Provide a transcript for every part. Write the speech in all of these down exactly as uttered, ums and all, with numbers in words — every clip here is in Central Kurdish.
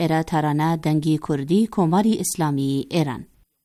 ئێرە تارانە دەنگی کوردی کۆماری ئیسلامی ئێران.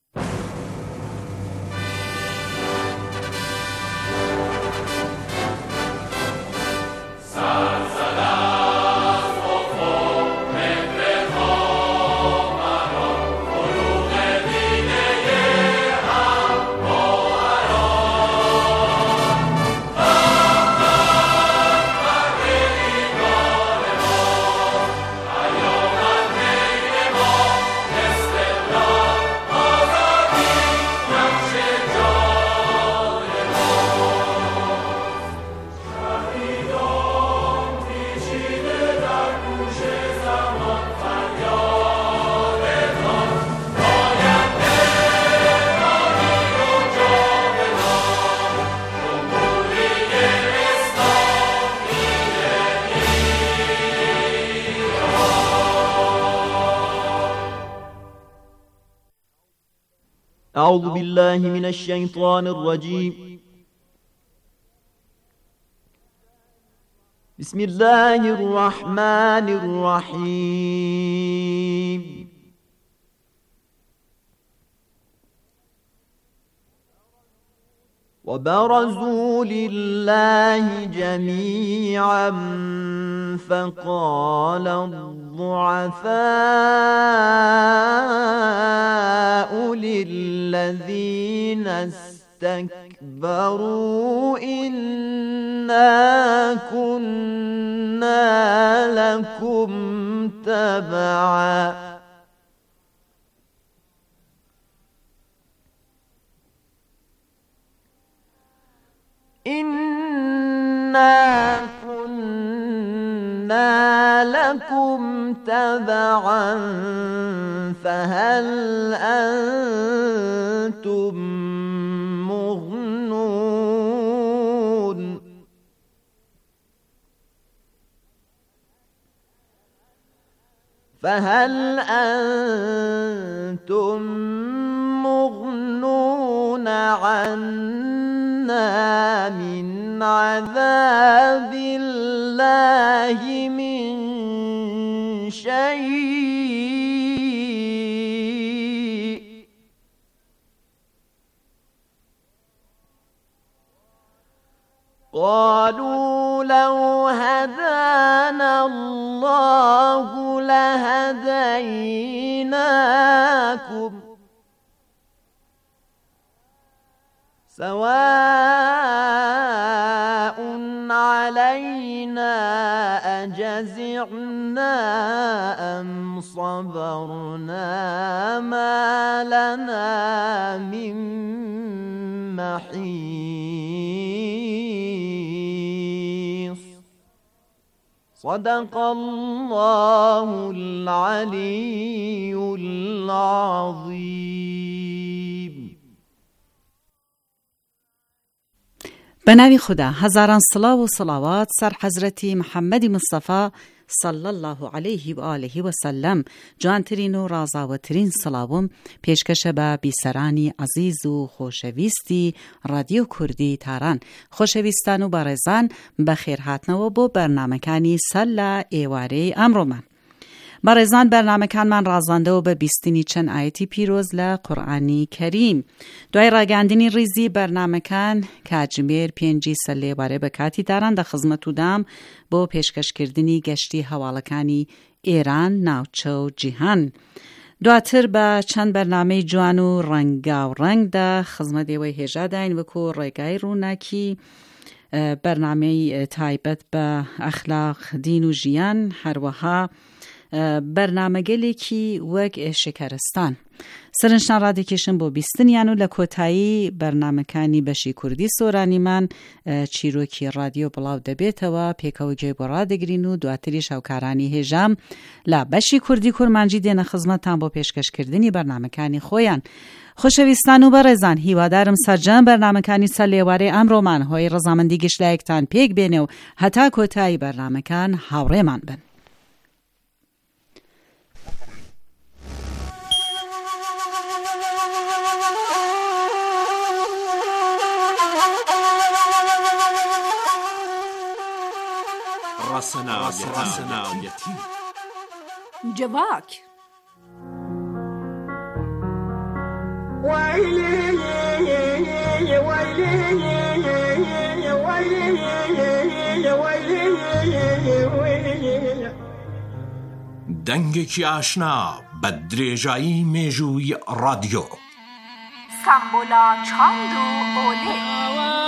أعوذ بالله من الشيطان الرجيم. بسم الله الرحمن الرحيم. وبرزوا لله جميعا فقال الضعفاء للذين استكبروا إنا كنا لكم تبعا إنا كنا لكم تبعا فهل أنتم مغنون فهل أنتم مغنون عنا من عذاب الله من شيء قالوا لو هدانا الله لهديناكم سواء علينا أجزعنا أم صبرنا ما لنا من محيص صدق الله العلي العظيم. بناوی خدا هزاران صلاة و صلوات سر حضرت محمد مصطفى صلی الله علیه و آله و سلم. جوانترین و رازاوترین سلاوم پیشکش به بیسرانی عزیز و خوشویستی رادیو کوردی تاران. خوشویستان و بارزان بخیر هاتنەوە بۆ بەرنامەکانی سەر لە ئێوارەی ئەمڕۆمان. بەڕێزان بەرنامەکانمان ڕازاندەوە بە بیستنی چەند ئایەتی پیرۆز لە قورئانی کەریم. دوای ڕاگەاندنی ڕیزی بەرنامەکان کاتژمێر پێنجی سەر لێوارێ بە کاتی داران دەخزمەت و دام بۆ پێشکەشکردنی گەشتی هەواڵەکانی ئێران ناوچە و جیهان. دواتر بە چەند بەرنامەی جوان و ڕەنگا و ڕەنگدا خزمەت ئێوەی هێژاداین وەکو ڕێگای ڕووناکی، بەرنامەی تایبەت بە ئەخلاق، دین و ژیان، هەروەها بەرنامەگەلێکی وەک شکرستان. سەرنجتان ڕادێکێشن بۆ بیستنیان و لە کۆتایی بەرنامەکانی بەشی کوردی سۆرانیمان چیرۆکی ڕادیۆ بڵاو دەبێتەوە، پێکەوە گوێ بۆ ڕادەگرین و دواتری شاوکارانی هێژام لە بەشی کوردی کورمانجی دێنە خزمەتتان بۆ پێشکەشکردنی بەرنامەکانی خۆیان. خۆشەویستان و بەڕێزان، هیوادارم سەرجەم بەرنامەکانی سەر لێوارەی ئەمڕۆمان هۆی ڕەزامەندی گشتلایەکتان پێک بێنێ و هەتا کۆتایی بەرنامەکان هاوڕێمان بن. ڕەسەناوەتی جواک. دەنگێکی ئاشنا بە درێژایی مێژووی رادیۆ. سامبولا چاند و ئۆلێ.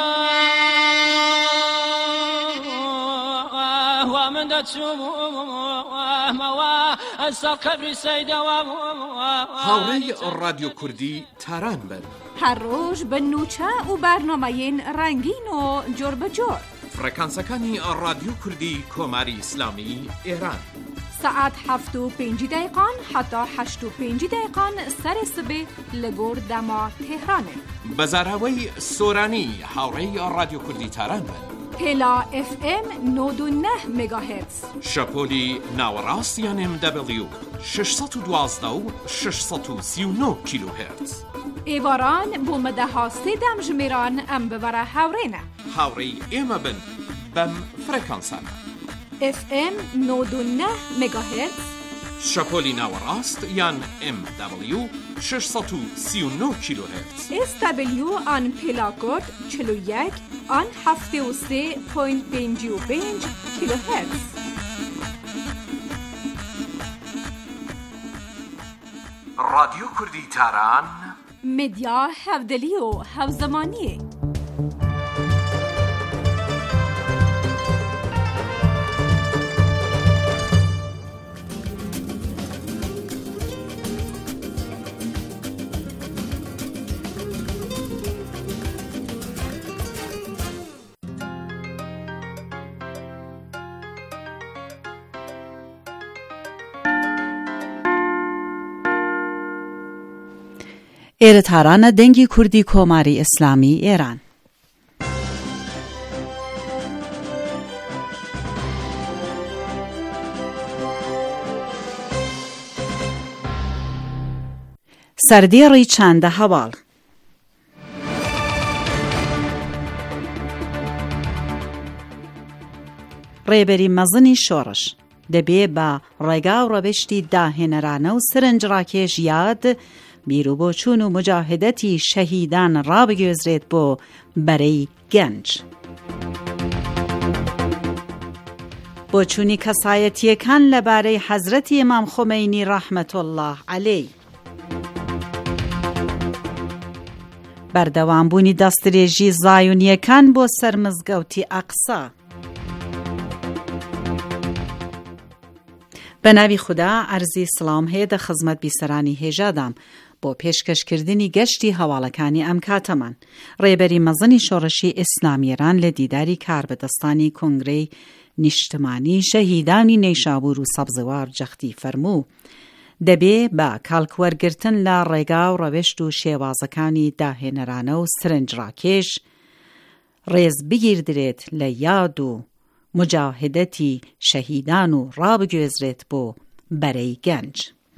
هاوڕێی رادیۆ کوردی تاران بن. هەر ڕۆژ بە نوچە و بەرنامەیەن ڕەنگین و جۆر بە جۆر. فرەکانسەکانی رادیۆ کوردی کۆماری ئیسلامی ئێران. ساعت هەفت و پێنج دقیقان حتا هەشت و پێنج دقیقان سەری سبێ لەگۆر دەما تێهرانێ. بەزاراوەی سۆرانی هاوڕێی رادیۆ کوردی تاران بن. پێلا اف ام نۆد و نە مگاهرتز. شەپۆلی ناوەڕاست یان ام دبلیو شەشسەد و دوازدە و شەشسەد و سی و نۆ کیلۆهرتز. ئێواران بۆ مەدەها سێدەم ژمێران ئەم ببەرە هاوڕێنە. هاوڕێی ئێمە بن بەم فرەکانسانە. اف ام نۆد و نە مگاهرتز. شەپۆلی ناوەڕاست یان ام دبلیو شەشسەد و سی و نۆ کیلۆهرتز. اس دبلیو آن پێلاکۆد چل و یەک آن هەفتێ و سێ پۆینت پێنج و پێنج کیلۆهرتز. رادیۆ کوردی تاران مدیا هەودەلی و هەوزەمانیە. ئێرە تارانە دەنگی کوردی کۆماری ئیسلامی ئێران. سەردێڕی چاندە هەواڵ. ڕێبەری مەزنی شۆڕش دەبێ بە ڕێگا و ڕەبشتی داهێنەرانە و سرنجڕاکێش یاد بیر و بۆچوون و مجاهدەتی شەهیدان ڕابگوێزرێت بۆ بەرەی گەنج. بۆچوونی کەسایەتیەکان لەبارەی حەزرەتی ئیمام خۆمەینی ڕەحمەت الله عەلەیه. بەردەوامبوونی دەستدرێژی زایونیەکان بۆ سەر مزگەوتی ئەقسا. بە ناوی خوددا عەرزی سڵام هەیە دە خزمەت بیسەرانی هێژادام بۆ پێشکەشکردنی گەشتی هەواڵەکانی ئەم کاتەمان. ڕێبەری مەزنی شۆڕشی ئیسلامیێران لە دیداری کاربەدەستانی کۆنگرەی نیشتمانی شەهیدانی نەیشابور و سەبزەوار جەختی فەرموو دەبێ بە کاڵکوەرگرتن لە ڕێگا و ڕەوشت و شێوازەکانی داهێنەرانە و سرنجڕاکێش ڕێز بگیردرێت لە یاد و مجاهدەتی شەهیدان و ڕابگوێزرێت بۆ بەرەی گەنج.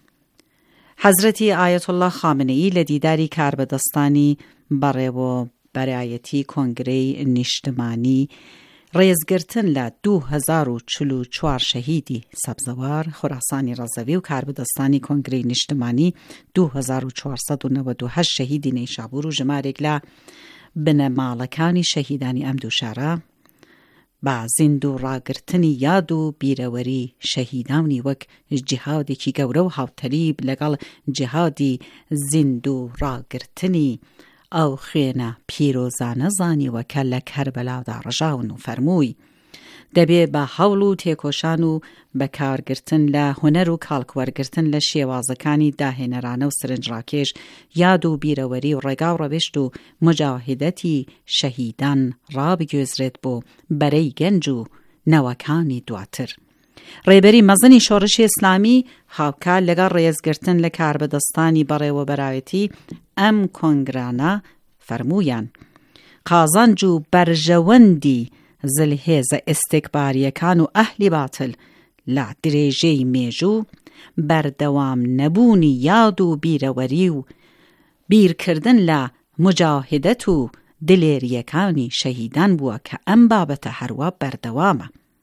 حەزرەتی ئایەت الله خامنەیی لە دیداری کاربەدەستانی بەڕێوە بەرایەتی کۆنگرەی نیشتمانی ڕێزگرتن لە دوو هەزار و چل و چوار شەهیدی سەبزەوار خوراسانی ڕەزەوی و کاربەدەستانی کۆنگرەی نیشتمانی دوو هەزار و چوارسەد و نەوەت و هەشت شەهیدی نەیشابور و ژمارێک لە بنەماڵەکانی شەهیدانی ئەم دوو شارە با زیند و ڕاگرتنی یاد و بیرەوەری شەهیدانی وەک جیهادێکی گەورە و هاوتەریب لەگەڵ جیهادی زیند و ڕاگرتنی ئەو خوێنە پیرۆزانە زانیوە کە لە کەربەلادا ڕژاون و فەرمووی دەبێ بە هەوڵ و تێکۆشان و بەکارگرتن لە هونەر و کاڵکوەرگرتن لە شێوازەکانی داهێنەرانە و سرنجڕاکێش یاد و بیرەوەری و ڕێگا و ڕەبشت و مجاهدەتی شەهیدان ڕابگوێزرێت بۆ بەرەی گەنج و نەوەکانی دواتر. ڕێبەری مەزنی شۆڕشی ئیسلامی هاوکار لەگەڵ ڕێزگرتن لە کاربەدەستانی بەڕێوەبەرایەتی ئەم کۆنگرانە فەرموویان قازانج و بەرژەوەندی زلهێزە ئێستێکباریەکان و ئەهلی باتل لە درێژەی مێژوو بەردەوام نەبوونی یاد و بیرەوەری و بیرکردن لە مجاهدەت و دلێریەکانی شەهیدان بووە کە ئەم بابەتە هەروە بەردەوامە.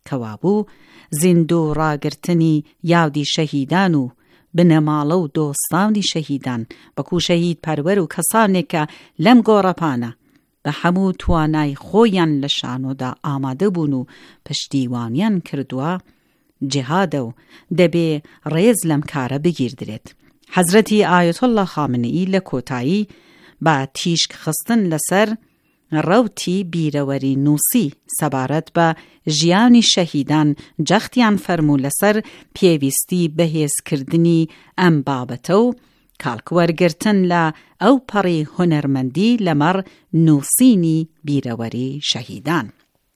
کەوابوو زیندوو ڕاگرتنی یادی شەهیدان و بنەماڵە و دۆستانی شەهیدان وەکو شەهید پەروەر و کەسانێکە لەم گۆڕەپانە بە هەموو توانای خۆیان لە شانۆدا ئامادە بوون و پشتیوانیان کردووە جیهادە و دەبێ ڕێز لەم کارە بگیردرێت. حەزرەتی ئایەت الله خامنەئی لە کۆتایی بە تیشک خستن لەسەر ڕەوتی بیرەوەری نووسی سەبارەت بە ژیانی شەهیدان جەختیان فەرموو لەسەر پێویستی بەهێزکردنی ئەم بابەتە و کاڵکوەرگرتن لە ئەو پەڕی هونەرمەندی لەمەڕ نووسینی بیرەوەری شەهیدان.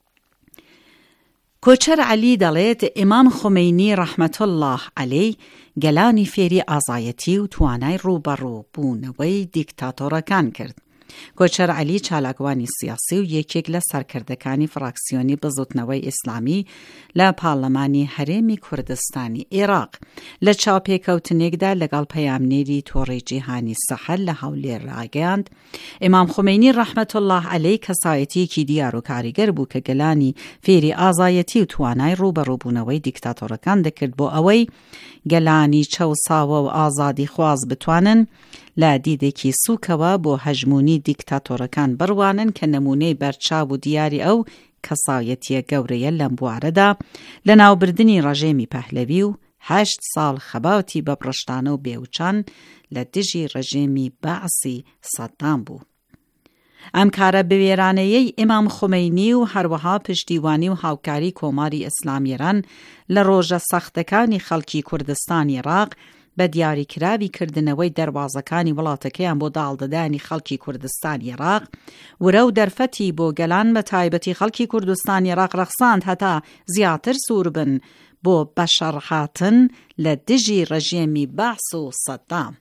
کۆچەر عەلی دەڵێت ئیمام خومەینی ڕەحمەت الله عەلەیه گەلانی فێری ئازایەتی و توانای ڕووبەڕوو بوونەوەی دیکتاتۆرەکان کرد. کۆچەر عەلی چالاکوانی سیاسی و یەکێک لە سەرکردەکانی فراکسیۆنی بزوتنەوەی ئیسلامی لە پاڵەمانی هەرێمی کوردستانی عێراق لە چاوپێکەوتنێکدا لەگەڵ پەیامنێری تۆڕی جیهانی سەحەر لە هەولێر ڕاگەیاند. ئیمام خومەینی ڕەحمەت الله عەلەیه کەسایەتیەکی دیار و کاریگەر بوو کە گەلانی فێری ئازایەتی و توانای ڕووبەڕووبوونەوەی دیکتاتۆرەکان دەکرد بۆ ئەوەی گەلانی چەوساوە و ئازادی خواز بتوانن لە دیدێکی سووکەوە بۆ هەژمونی دیکتاتۆرەکان بڕوانن کە نمونەی بەرچاو و دیاری ئەو کەسایەتیە گەورەیە لەم بوارەدا لە ناوبردنی ڕەژێمی پەهلەوی و هەشت ساڵ خەباوتی بەپڕشتانە و بێوچان لە دژی ڕەژێمی بەعسی سەدام بوو. ئەم کارە بوێرانەیەی ئیمام خومەینی و هەروەها پشتیوانی و هاوکاری کۆماری ئیسلامی ئێران لە ڕۆژە سەختەکانی خەڵکی کوردستانی عێراق بە دیاریکراوی کردنەوەی دەربازەکانی وڵاتەکەیان بۆ داڵدەدانی خەڵکی کوردستانی عێراق ورە و دەرفەتی بۆ گەلان بە تایبەتی خەڵکی کوردستانی عێراق ڕەخساند هەتا زیاتر سوور بن بۆ بەشەڕهاتن لە دژی ڕەژێمی بەعس و سەدام.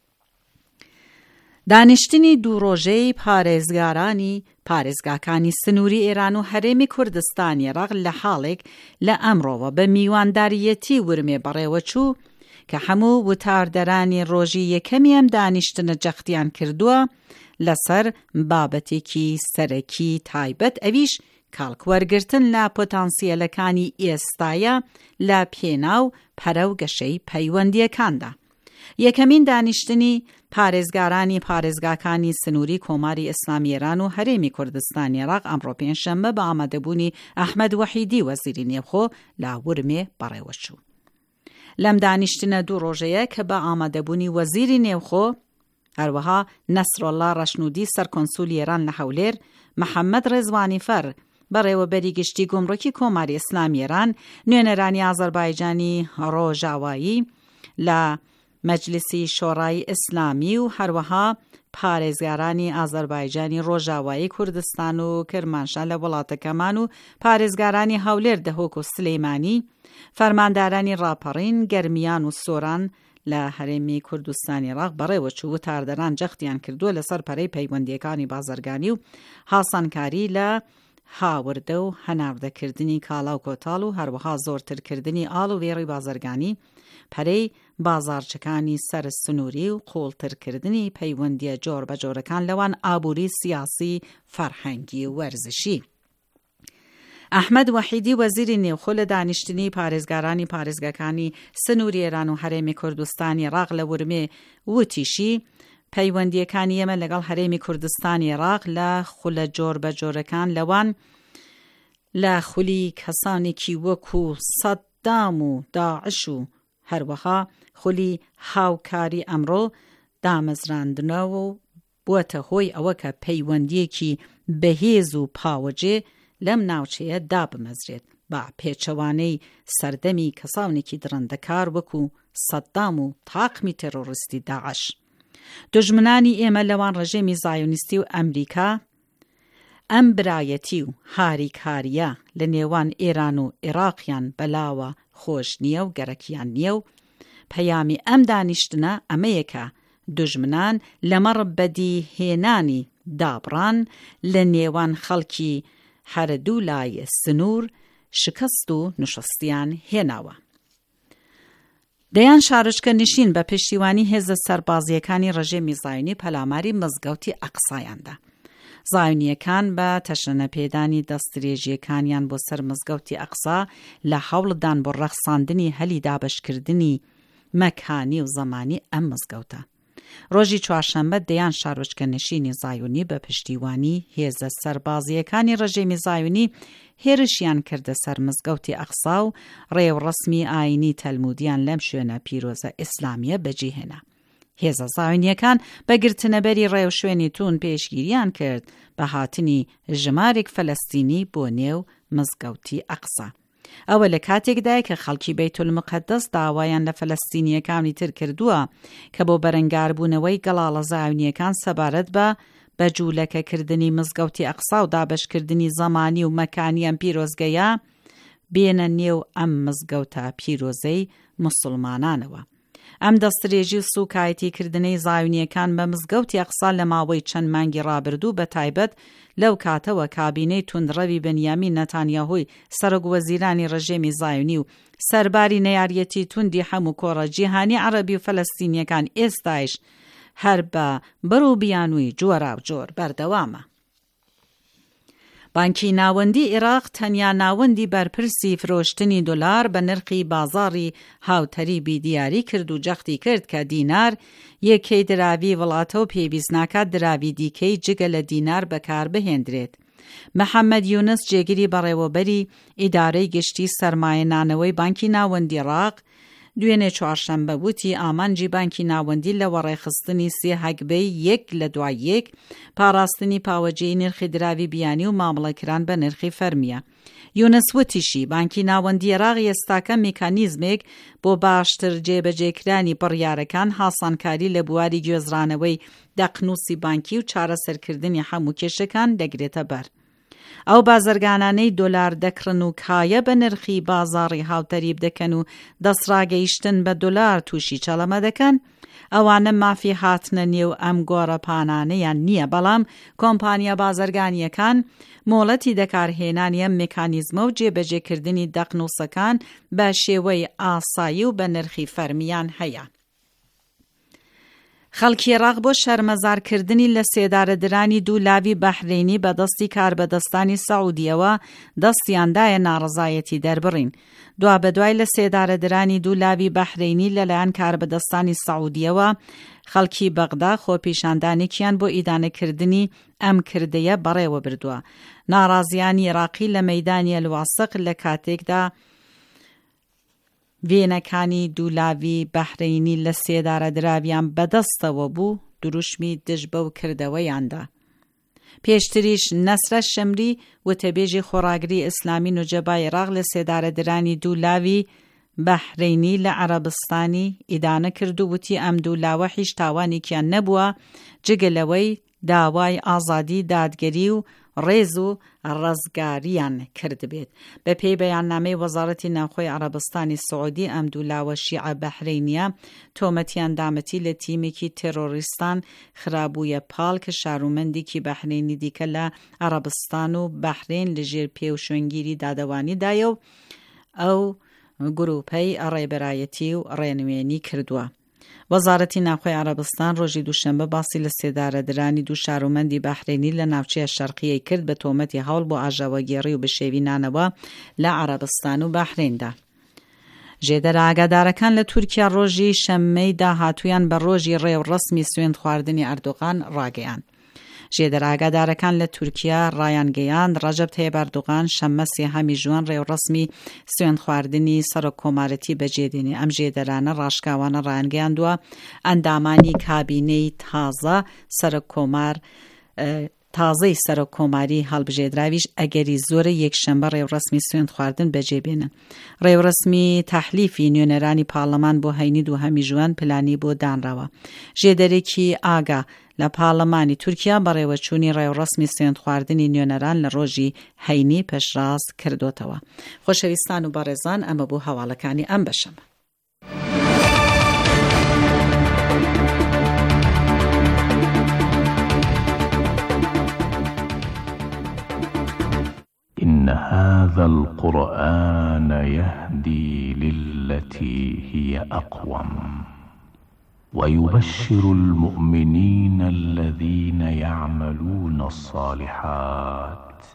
دانیشتنی دوو ڕۆژەی پارێزگارانی پارێزگاکانی سنووری ئێران و هەرێمی کوردستانی عێراق لە حاڵێک لە ئەمڕۆوە بە میوانداریەتی ورمێ بەڕێوە چوو کە هەموو وتاردەرانی ڕۆژی یەکەمی ئەم دانیشتنە جەختیان کردووە لەسەر بابەتێکی سەرەکی تایبەت، ئەویش کاڵکوەرگرتن لە پۆتانسیەلەکانی ئێستایە لە پێناو پەرە و گەشەی پەیوەندیەکاندا. یەکەمین دانیشتنی پارێزگارانی پارێزگاکانی سنووری کۆماری ئیسلامی ئێران و هەرێمی کوردستانی عێراق ئەمڕۆ پێنجشەممە بە ئامادەبوونی ئەحمەد وەحیدی وەزیری نێوخۆ لە ورمێ بەڕێوە چوو. لەم دانیشتنە دوو ڕۆژەیە کە بە ئامادەبوونی وەزیری نێوخۆ هەروەها نەسرۆڵڵا ڕەشنودی سەرکۆنسولی ئێران لە هەولێر، محەممەد ڕێزوانی فەر بەڕێوەبەری گشتی گۆمڕۆکی کۆماری ئیسلامی ئێران، نوێنەرانی ئازەربایجانی ڕۆژاوایی لە مەجلیسی شۆڕای ئیسلامی و هەروەها پارێزگارانی ئازەربایجانی ڕۆژاوایی کوردستان و کرمانشان لە وڵاتەکەمان و پارێزگارانی هەولێر دەهۆک و سلەیمانی، فەرماندارانی ڕاپەڕین، گەرمیان و سۆران لە هەرێمی کوردستانی عێراق بەڕێوە چوو تاردەران جەختیان کردووە لەسەر پەرەی پەیوەندیەکانی بازرگانی و هاسانکاری لە هاوردە و هەناردەکردنی کاڵا و کۆتاڵ و هەروەها زۆرترکردنی ئاڵ و وێڕی بازرگانی، پەرەی بازارچەکانی سەر سنووری و قوڵترکردنی پەیوەندیە جۆر بە جۆرەکان لەوان ئابووری سیاسی، فەرهەنگی و وەرزشی. ئەحمەد وەحیدی وەزیری نێوخۆ لە دانیشتنی پارێزگارانی پارێزگاکانی سنووری ئێران و هەرێمی کوردستانی عێراق لە ورمێ وتیشی پەیوەندیەکانی ئێمە لەگەڵ هەرێمی کوردستانی عێراق لە خولە جۆر بە جۆرەکان لەوان لە خولی کەسانێکی وەکو سەدام و داعش و هەروەها خولی هاوکاری ئەمڕۆ دامەزراندنەوە و بووەتە هۆی ئەوە کە پەیوەندیەکی بەهێز و پاوەجێ لەم ناوچەیە دابمەزرێت بە پێچەوانەی سەردەمی کەساونێکی درەندەکار وەکو سەدام و تاقمی تێرۆریستی داعش. دژمنانی ئێمە لەوان ڕژێمی زایۆنیستی و ئەمریکا ئەم برایەتی و هاریکاریە لە نێوان ئێران و عێراقیان بەلاوە خۆش نییە و گەرەکیان نییە و پەیامی ئەم دانیشتنە ئەمەیەکە دژمنان لەمەڕ بەدیهێنانی دابڕان لە نێوان خەڵکی هەردوو لای سنوور شکست و نشستیان هێناوە. دەیان شارشکە نشین بە پشتیوانی هێزە سەربازیەکانی ڕژێمی زایۆنی پەلاماری مزگەوتی ئەقسایاندا. زایونیەکان بە تەشەنە پێدانی دەستدرێژیەکانیان بۆ سەر مزگەوتی ئەقسا لە هەوڵدان بۆ ڕەخساندنی هەلی دابەشکردنی مەکانی و زەمانی ئەم مزگەوتە. ڕۆژی چوارشەممە دەیان شارۆچکەنشینی زایونی بە پشتیوانی هێزە سەربازیەکانی ڕژێمی زایونی هێرشیان کردە سەر مزگەوتی ئەقسا و ڕێوڕەسمی ئاینی تەلمودیان لەم شوێنە پیرۆزە ئیسلامیە بەجێهێنا. هێزە زایونیەکان بە گرتنەبەری ڕێو شوێنی تون پێشگیریان کرد بە هاتنی ژمارێک فەلەستینی بۆ نێو مزگەوتی ئەقسا. ئەوە لە کاتێکدای کە خەڵکی بەیتولمقدس داوایان لە فەلەستینیەکانی تر کردووە کە بۆ بەرەنگاربوونەوەی گەڵاڵە زایونیەکان سەبارەت بە بەجوولەکەکردنی مزگەوتی ئەقسا و دابەشکردنی زەمانی و مەکانی ئەم پیرۆزگەیە بێنە نێو ئەم مزگەوتە پیرۆزەی موسڵمانانەوە. ئەم دەستدرێژی و سوکایەتیکردنەی زایونیەکان بە مزگەوتی ئەقسا لە ماوەی چەند مانگی ڕابردوو بە تایبەت لەو کاتەوە کابینەی توندڕەوی بەنیامین نەتانیاهوی سەرۆکوەزیرانی ڕژێمی زایونی و سەرباری نەیاریەتی توندی هەموو کۆڕە جیهانی عەرەبی و فەلەستینیەکان ئێستایش هەر بە بڕووبیانووی جۆرا و جۆر بەردەوامە. بانکی ناوەندی عێراق تەنیا ناوەندی بەرپرسی فرۆشتنی دۆلار بە نرخی بازاڕی هاوتەریبی دیاری کرد و جەختی کرد کە دینار یەکەی دراوی وڵاتە و پێویست ناکات دراوی دیکەی جگە لە دینار بەکار بهێندرێت. محەممەد یونس جێگیری بەڕێوەبەری ئیدارەی گشتی سەرمایەنانەوەی بانکی ناوەندی عێراق دوێنێ چوارشەممە وتی ئامانجی بانکی ناوەندی لە وەڕێخستنی سێ هەگبەی یەک لە دوای یەک پاراستنی پاوەجێی نرخی دراوی بیانی و مامەڵەکران بە نرخی فەرمیە. یونس وتیشی بانکی ناوەندی عێراق ئێستاکە میکانیزمێک بۆ باشتر جێبەجێکرانی بڕیارەکان هاسانکاری لە بواری گوێزرانەوەی دەقنووسی بانکی و چارەسەرکردنی هەموو کێشەکان دەگرێتە بەر. ئەو بازرگانانەی دۆلار دەکڕن و کایە بە نرخی بازاڕی هاوتەریب دەکەن و دەسڕاگەیشتن بە دۆلار تووشی چەڵەمە دەکەن، ئەوانە مافی هاتنە نێو ئەم گۆڕەپانانەیان نییە، بەڵام کۆمپانیا بازرگانیەکان مۆڵەتی دەکارهێنانی ئەم میکانیزمە و جێبەجێکردنی دەقنووسەکان بە شێوەی ئاسایی و بە نرخی فەرمیان هەیە. خەڵکی عێراق بۆ شەرمەزارکردنی لە سێدارەدرانی دوو لاوی بەحرینی بە دەستی کاربەدەستانی سەعودیەوە دەستیاندایە ناڕەزایەتی دەربڕین. دوا بەدوای لە سێدارەدرانی دوو لاوی بەحرینی لەلایەن کاربەدەستانی سەعودیەوە خەڵکی بەغدا خۆپیشاندانێکیان بۆ ئیدانەکردنی ئەم کردەیە بەڕێوە بردووە. ناڕازیانی عێراقی لە مەیدانی ئەلواسق لە کاتێکدا وێنەکانی دوولاوی بەحرینی لە سێدارە دراویان بەدەستەوە بوو دروشمی دژ بەو کردەوەیاندا. پێشتریش نەسرە شەمری وتەبێژی خۆڕاگری ئیسلامی نوجەبای عێراق لە سێدارە درانی دوولاوی بەحرینی لە عەرەبستانی ئیدانە کرد و وتی ئەم دوولاوە هیچ تاوانێکیان نەبووە جگەلەوەی داوای ئازادی دادگەری و ڕێز و ڕزگاریان کرد بێت. بە پێی بەیاننامەی وەزارەتی ناوخۆی عەرەبستانی سعودی ئەم دوولاوە شیعە بەحرینیە تۆمەتیان دامەتی لە تیمێکی تێرۆریستان خرابوویە پاڵ کە شارومەندێکی بەحرینی دیکە لە عەرەبستان و بەحرین لەژێر پێ و شوێنگیری دادەوانیدایە و ئەو گروپەی ڕێبەرایەتی و ڕێنوێنی کردووە. وەزارەتی ناوخۆی عەرەبستان ڕۆژی دووشەممە باسی لە سێدارەدرانی دوو شارومەندی بەحرینی لە ناوچەیە شەرقیەی کرد بە تۆمەتی هەوڵ بۆ ئاژاوەگێڕی و بشێوینانەوە لە عەرەبستان و بەحریندا. ژێدەرە ئاگادارەکان لە تورکیا ڕۆژی شەممەی داهاتوویان بە ڕۆژی ڕێوڕەسمی سوێند خواردنی ئەردۆغان ڕاگەیان. ژێدەرە ئاگادارەکان لە تورکیا ڕایانگەیاند ڕەجەب تەیب ئەردۆغان شەممە سێهەمی ژوان ڕێوڕەسمی سوێند خواردنی سەرۆک کۆمارەتی بەجێدێنێ. ئەم ژێدەرانە ڕاشکاوانە ڕایانگەیاندووە ئەندامانی کابینەی تازە سەرۆک کۆمار تازەی سەرۆک کۆماری هەڵبژێدراویش ئەگەری زۆرە یەکشەممە ڕێوڕەسمی سوێند خواردن بەجێبێنن. ڕێوڕەسمی تەحلیفی نوێنەرانی پاڵەمان بۆ هەینی دووهەمی ژوان پلانی بۆ دانراوە. ژێدەرێکی ئاگا لە پاڵەمانی تورکیا بەڕێوەچوونی ڕێوڕەسمی سوێند خواردنی نوێنەران لە ڕۆژی هەینی پێشڕاست کردوتەوە. خۆشەویستان و بەڕێزان، ئەمە بوو هەواڵەکانی ئەم بەشەمە. إن هذا القرآن يهدي للتي هي أقوم ويبشر المؤمنين الذين يعملون الصالحات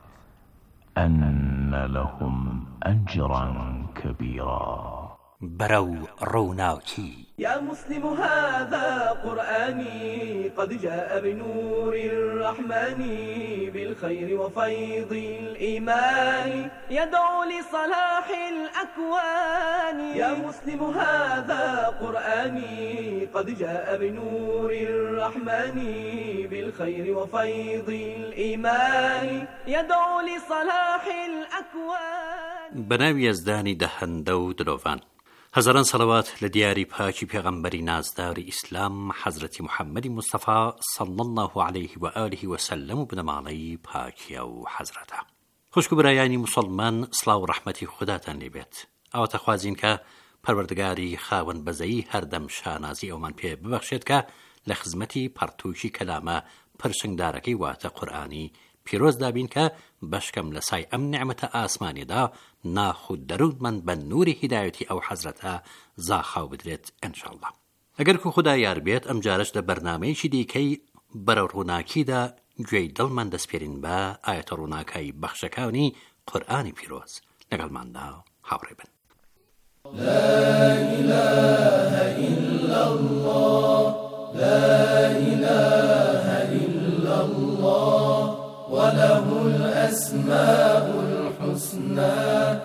أن لهم أجرا كبيرا. برو روناكي يا مسلم هذا قرآني قد جاء بنور الرحمن بالخير وفيض الإيمان يدعو لصلاح الأكوان. يا مسلم هذا قرآني قد جاء بنور الرحمن بالخير وفيض الإيمان يدعو لصلاح الأكوان. بناوی یزدانی دهنده و دلوان هزاران صلوات لدیاری پاکی پیغمبری نازدار اسلام حضرت محمد مصطفى صلی الله علیه و آله و سلم و بنمالی پاکی و حضرته. خوشکو برایانی مسلمان صلاح و رحمتی خداتان لیبید. او تخوازین که پروردگاری خاون بزایی هر دم شانازی او من پی ببخشید که لخزمتی پرتوشی کلامه پرشنگدارکی وات قرآنی پیروز دابین که بشکم لسای ام نعمت آسمانی دا ناخود درون من بن نور هدایتی او حضرتا زاخاو بدرێت انشاءالله. اگر که خدا یار بیت ام جارش دا برنامه چی دیکی برا روناکی دا گوی دل من دسپیرین با آیت روناکی بخشکانی قرآنی پیروز لگل من دا حوری بن. لا إله إلا الله لا إله إلا الله وله الأسماء الحسنى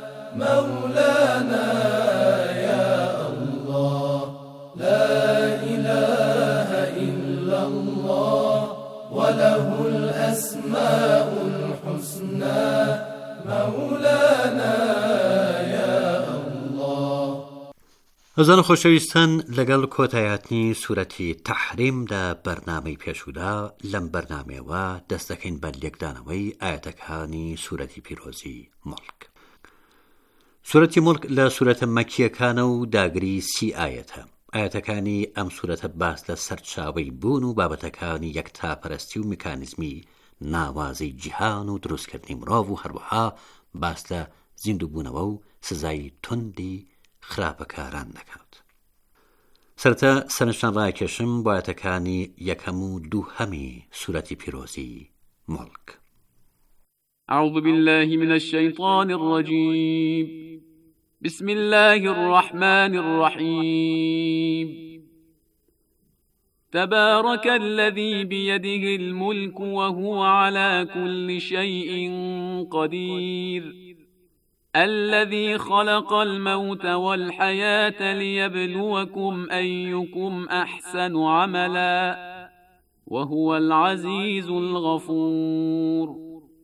مولانا يا الله لا إله إلا الله وله الأسماء الحسنى مولانا يا الله. هزان خوشویستان لگل کۆتایاتنی سوورەتی تەحریم دا بەرنامەی پێشودا لەم بەرنامەوە دەست دەکەین بە لێکدانەوەی ئاەتەکانی سوورەتی پیرۆزی مڵک. سوورەتی مڵک لە سوورەتە مەکیەکانە و داگری سی ئاەتە. ئاەتەکانی ئەم سوورەتە باس لە سەرچاوەی بوون و بابەتەکانی یەکتاپەرستی و میکانیزمی ناوازەی جیهان و دروستکردنی مرۆڤ و هەروەها باس لە زیندووبوونەوە و سزای توندی خراپەکاران دەکات. سەرەتا سەرنجتان ڕاکێشم بۆ ئاەتەکانی یەکەم و دووهەمی سوورەتی پیرۆزی مڵک. أعوذ بالله من الشيطان الرجيم بسم الله الرحمن الرحيم تبارك الذي بيده الملك وهو على كل شيء قدير الذي خلق الموت والحياة ليبلوكم أيكم أحسن عملا وهو العزيز الغفور.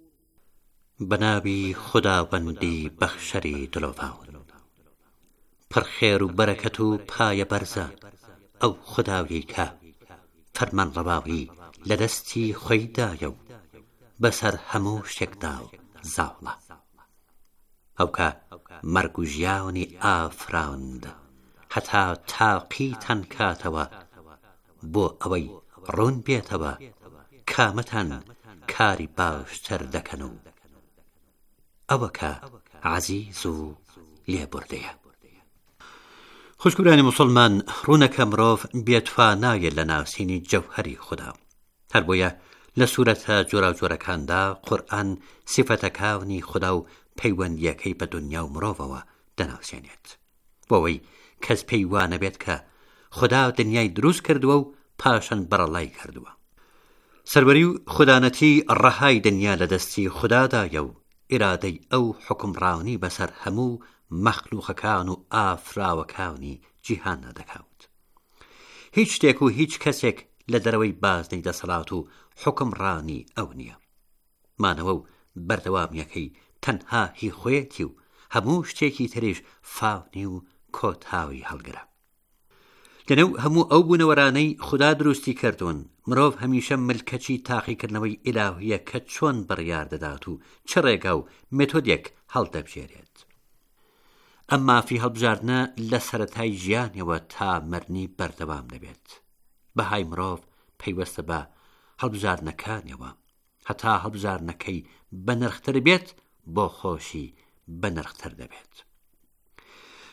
بنابی خداوندی بخشری دلوان پرخیر و برکت و پای برزه او خداوی که فرمان رواوی لدستی خویدایو بسر همو شکداو زاولا او که مرگ و ژیانی ئافراند هەتا تاقیتان کاتەوە بۆ ئەوەی ڕوون بێتەوە کامەتان کاری باشتر دەکەن و ئەوە کە عەزیز و لێبوردەیە. خوشکورانی مسلمان، ڕوونەکە مرۆڤ بێتوانایە لە ناسینی جەوهەری خوددا. هەر بۆیە لە سوورەتە جۆرا جۆرەکاندا قورئان سیفەتەکانی خوددا و پەیوەندیەکەی بە دنیا و مرۆڤەوە دەناسێنێت بۆەوەی کەس پێی وانە بێت کە خوددا دنیای دروست کردووە و پاشان بەرەڵای کردووە. سەروەری و خودانەتی ڕەهای دنیا لە دەستی خوددادایە و ئیرادەی ئەو حکمڕانی بەسەر هەموو مەخلووقەکان و ئافراوەکانی جیهان نەدەکاوت. هیچ شتێک و هیچ کەسێک لە دەرەوەی بازنەی دەسەڵات و حکمڕانی ئەو نییە. مانەوە و بەردەوامیەکەی تەنها هی خۆیەتی و هەموو شتێکی تریش فاونی و کۆتاوی هەڵگرە. لەنێو هەموو ئەو بوونەوەرانەی خوددا دروستی کردوون، مرۆڤ هەمیشە ملکەچی تاقیکردنەوەی ئیلاهیە کە چۆن بڕیار دەدات و چ ڕێگا و مێتۆدێک هەڵدەبژێرێت. ئەم مافی هەڵبژاردنە لە سەرەتای ژیانەوە تا مەرنی بەردەوام دەبێت. بەهای مرۆڤ پەیوەستە بە هەڵبژاردنەکانیەوە، هەتا هەڵبژاردنەکەی بە نرختر بێت بۆ خۆشی بە نرختر دەبێت.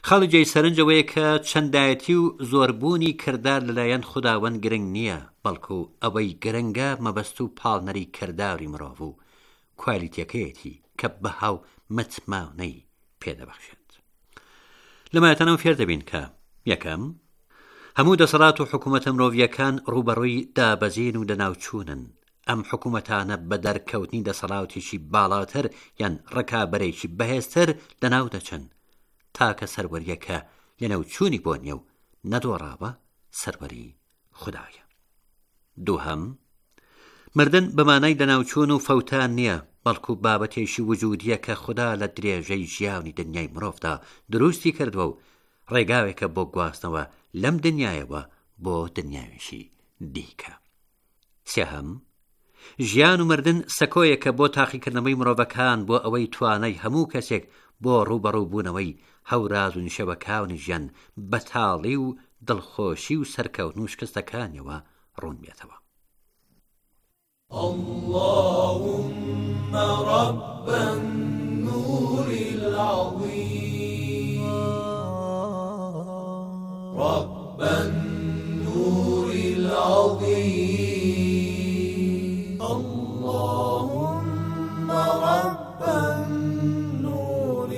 خەڵجەی سەرنجەوەیە کە چەندایەتی و زۆربوونی کردار لەلایەن خوداوەند گرنگ نییە، بەڵکو ئەوەی گرنگە مەبەست و پاڵنەری کردداری مرۆڤ و کوالیتیەکەیەتی کە بەهاو متماونەی پێدەبەخشێت. لەمایەتەنەوە فێر دەبین کە یەکەم، هەموو دەسەڵات و حکوومەتە مرۆڤیەکان ڕوبەڕووی دابەزین و لەناوچوونن. ئەم حکوومەتانە بە دەرکەوتنی دەسەڵاتێکی باڵاتر یان ڕکابەرێکی بەهێزتر لەناو دەچن تاکە سەروەریەکە لەناوچوونی بۆ نیە و نەدۆڕاوە سەروەری خودایە. دووهەم، مردن بەمانای لەناوچوون و فەوتان نییە، بەڵکو بابەتێکی وجودیە کە خوددا لە درێژەی ژیانی دنیای مرۆڤدا دروستی کردووە و ڕێگاوێکە بۆ گواستنەوە لەم دنیایەوە بۆ دنیاوێکی دیکە. سێهەم، ژیان و مردن سەکۆیەکە بۆ تاقیکردنەوەی مرۆڤەکان بۆ ئەوەی توانای هەموو کەسێک بۆ ڕوبەڕوو بوونەوەی هەوراز و نیشەوەکانی ژیان بەتاڵی و دڵخۆشی و سەرکەوتن و شکستەکانیەوە ڕوون بێتەوە. اللهم رب النور العظيم رب النور العظيم اللهم رب النور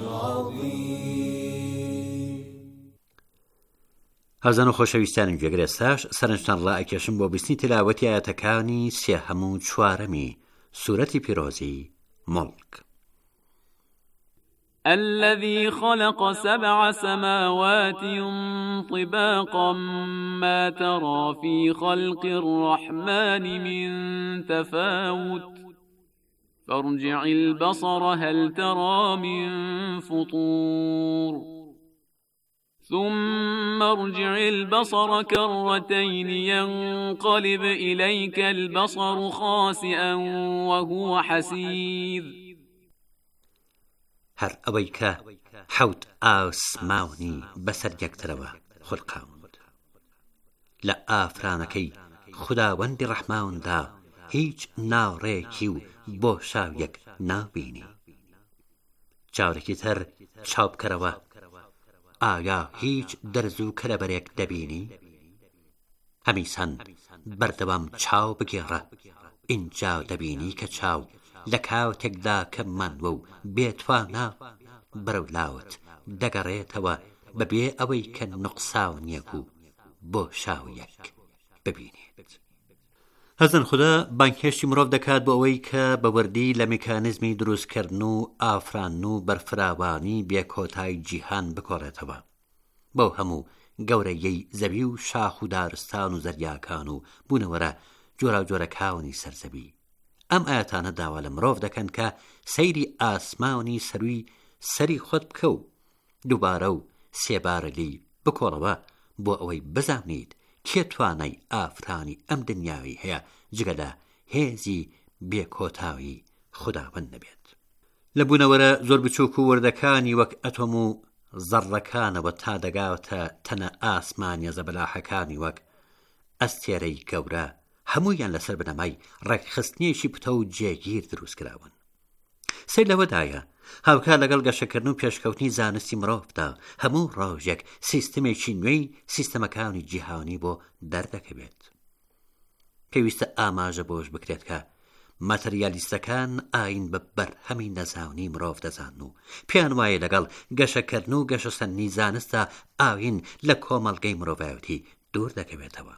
العظيم. هەرزان و خۆشەویستانم گوێگر ئێستاش سەرنجتان ڕائەکێشم بۆ بیستنی تلاوەتی ئاەتەکانی سێهەم و چوارەمی سورەتی پیرۆزی مڵک. الذي خلق سبع سماوات طباقا ما ترى في خلق الرحمن من تفاوت فارجع البصر هل ترى من فطور ثم ارجع البصر كرتين ينقلب إليك البصر خاسئا وهو حسير. هەر ئەوەی کە حەوت ئاسماونی بەسەر یەکترەوە خولقاوند لە ئافرانەکەی خوداوەندی ڕەحماندا هیچ ناوڕێکی و بۆ شاویەک نابینی. چاورێکی تر چاوبکەرەوە، ئایا هیچ دەرز و کەرەبەرێک دەبینی؟ هەمیسەن بەردەوام چاو بگێڕە، ئینجا دەبینی کە چاو لە کاوتێکدا کە مانوە و بێتوانە بەرەو لاوت دەگەڕێتەوە بەبێ ئەوەی کە نوقساونیەک و بۆ شاویەک ببینێت. هەزن خوددا بانکێشی مرۆڤ دەکات بۆ ئەوەی کە بەوردی لە میکانیزمی دروستکردن و ئافران و بەرفراوانی بێکۆتای جیهان بکۆڕێتەوە بەو هەموو گەورەیەی زەوی و شاخ و دارستان و زەریاکان و بوونەوەرە جۆرا و جۆرە کاوەنی سەرزەوی. ئەم ئاەتانە داوا لە مرۆڤ دەکەن کە سەیری ئاسمانی سەروی سەری خۆت بکە و دووبارە و سێبارە لی بکۆڕەوە بۆ ئەوەی بزانیت کێ توانای ئافرانی ئەم دنیاوی هەیە جگە لە هێزی بێکۆتاوی خوداوەند نەبێت. لە بوونەوەرە زۆر بچووک و وردەکانی وەک ئەتۆم و زەڕەکانەوە تا دەگاوتە تەنە ئاسمانیە زەبەلاحەکانی وەک ئەستێرەی گەورە هەموویان لەسەر بنەمای ڕێکخستنیەکی پتە و جێگیر دروست کراون. سەیر لەوەدایە هاوکار لەگەڵ گەشەکردن و پێشکەوتنی زانستی مرۆڤدا هەموو ڕۆژێک سیستەمێکی نوێی سیستەمەکانی جیهانی بۆ دەردەکەوێت. پێویستە ئاماژە بۆش بکرێت کە ماتریالیستەکان ئاین بە بەرهەمی نەزانی مرۆڤ دەزان و پێیان وایە لەگەڵ گەشەکردن و گەشەسەنی زانستە ئاین لە کۆمەڵگەی مرۆڤایەتی دوور دەکەوێتەوە.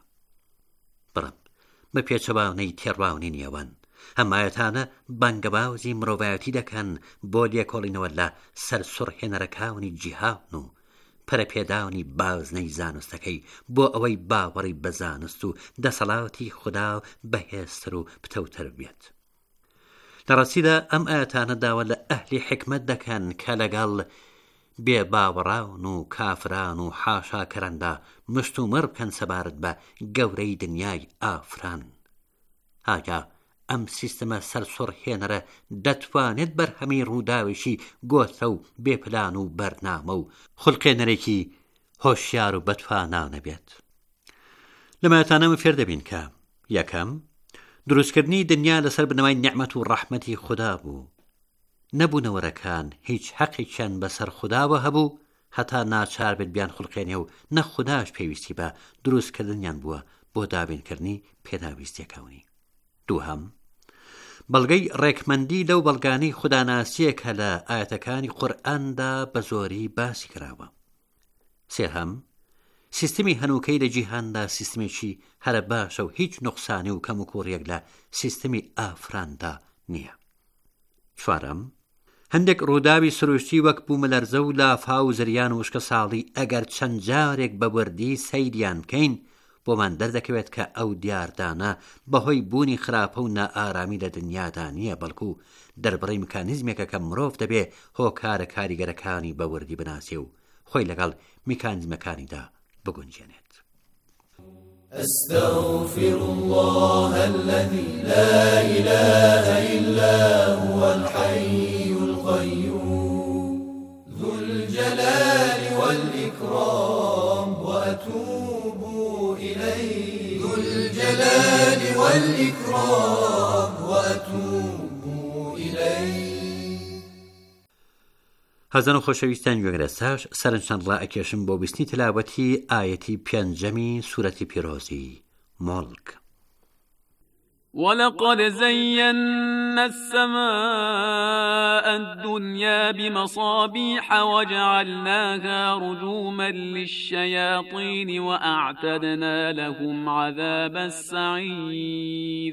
بڕم بە پێچەباونەی تێڕواونی نیەوەن هەمایەتانە بانگەباوزی مرۆڤایەتی دەکەن بۆ لێکۆڵینەوە لە سەر سوڕهێنەرەکانی جیهان و پەرەپێداونی بازنەی زانستەکەی بۆ ئەوەی باوەڕی بە زانست و دەسەڵاتی خوددا بەهێزتر و پتەوتر بێت. لە ڕاستیدا ئەم ئاەتانە داوا لە ئەهلی حکمت دەکەن کە لەگەڵ بێ باوەڕاون و کافران و حاشاکەرەندا مشتومڕ بکەن سەبارەت بە گەورەی دنیای ئافران. ئایا ئەم سیستەمە سەرسوڕهێنەرە دەتوانێت بەرهەمی ڕووداوێکی گۆتە و بێپلان و بەرنامە و خوڵقێنەرێکی هۆشیار و بەتوانانە بێت؟ لەمایەتانەمە فێر دەبین کە یەکەم، دروستکردنی دنیا لەسەر بنەمای نیعمەت و ڕەحمەتی خوددا بوو. نەبوونەوەرەکان هیچ حەقێکیان بەسەر خودداوە هەبوو هەتا ناچار بێت بیان خوڵقێنێ و نە خوداش پێویستی بە دروستکردنیان بووە بۆ دابینکردنی پێداویستیەکەونی. دووهەم، بەڵگەی ڕێکمەندی لەو بەڵگانەی خوداناسیە کە لە ئاەتەکانی قورئاندا بە زۆری باسی کراوە. سێهەم، سیستمی هەنووکەی لە جیهاندا سیستمێکی هەرە باشە و هیچ نوقسانی و کەم و کوڕیەک لە سیستمی ئافراندا نییە. چوارەم، هەندێک ڕووداوی سروشتی وەک بوومەلەرزە و لافا و زریان و وشکە ساڵی ئەگەر چەند جارێک بە وردی سەیریان بکەین بۆمان دەردەکەوێت کە ئەو دیاردانە بەهۆی بوونی خراپە و نائارامی لە دنیادا نییە، بەڵکو دەربڕی میکانیزمێکە کە مرۆڤ دەبێ هۆکارە کاریگەرەکانی بە وردی بناسێ و خۆی لەگەڵ میکانیزمەکانیدا بگونجێنێت. أستغفر الله الذي لا إله إلا هو الحي القيوم ذو الجلال والإكرام وأتوب إليه ذو الجلال والإكرام وأتوب إليه. هەزان و خۆشەویستان گوێگرە ساش سەرنجان ڕائەکێشم بۆ بیستنی تلاوەتی ئایەتی پێنجەمی سوورەتی پیرۆزی مۆڵک. ولقد زينا السماء الدنيا بمصابيح وجعلناها رجوما للشياطين وأعتدنا لهم عذاب السعير.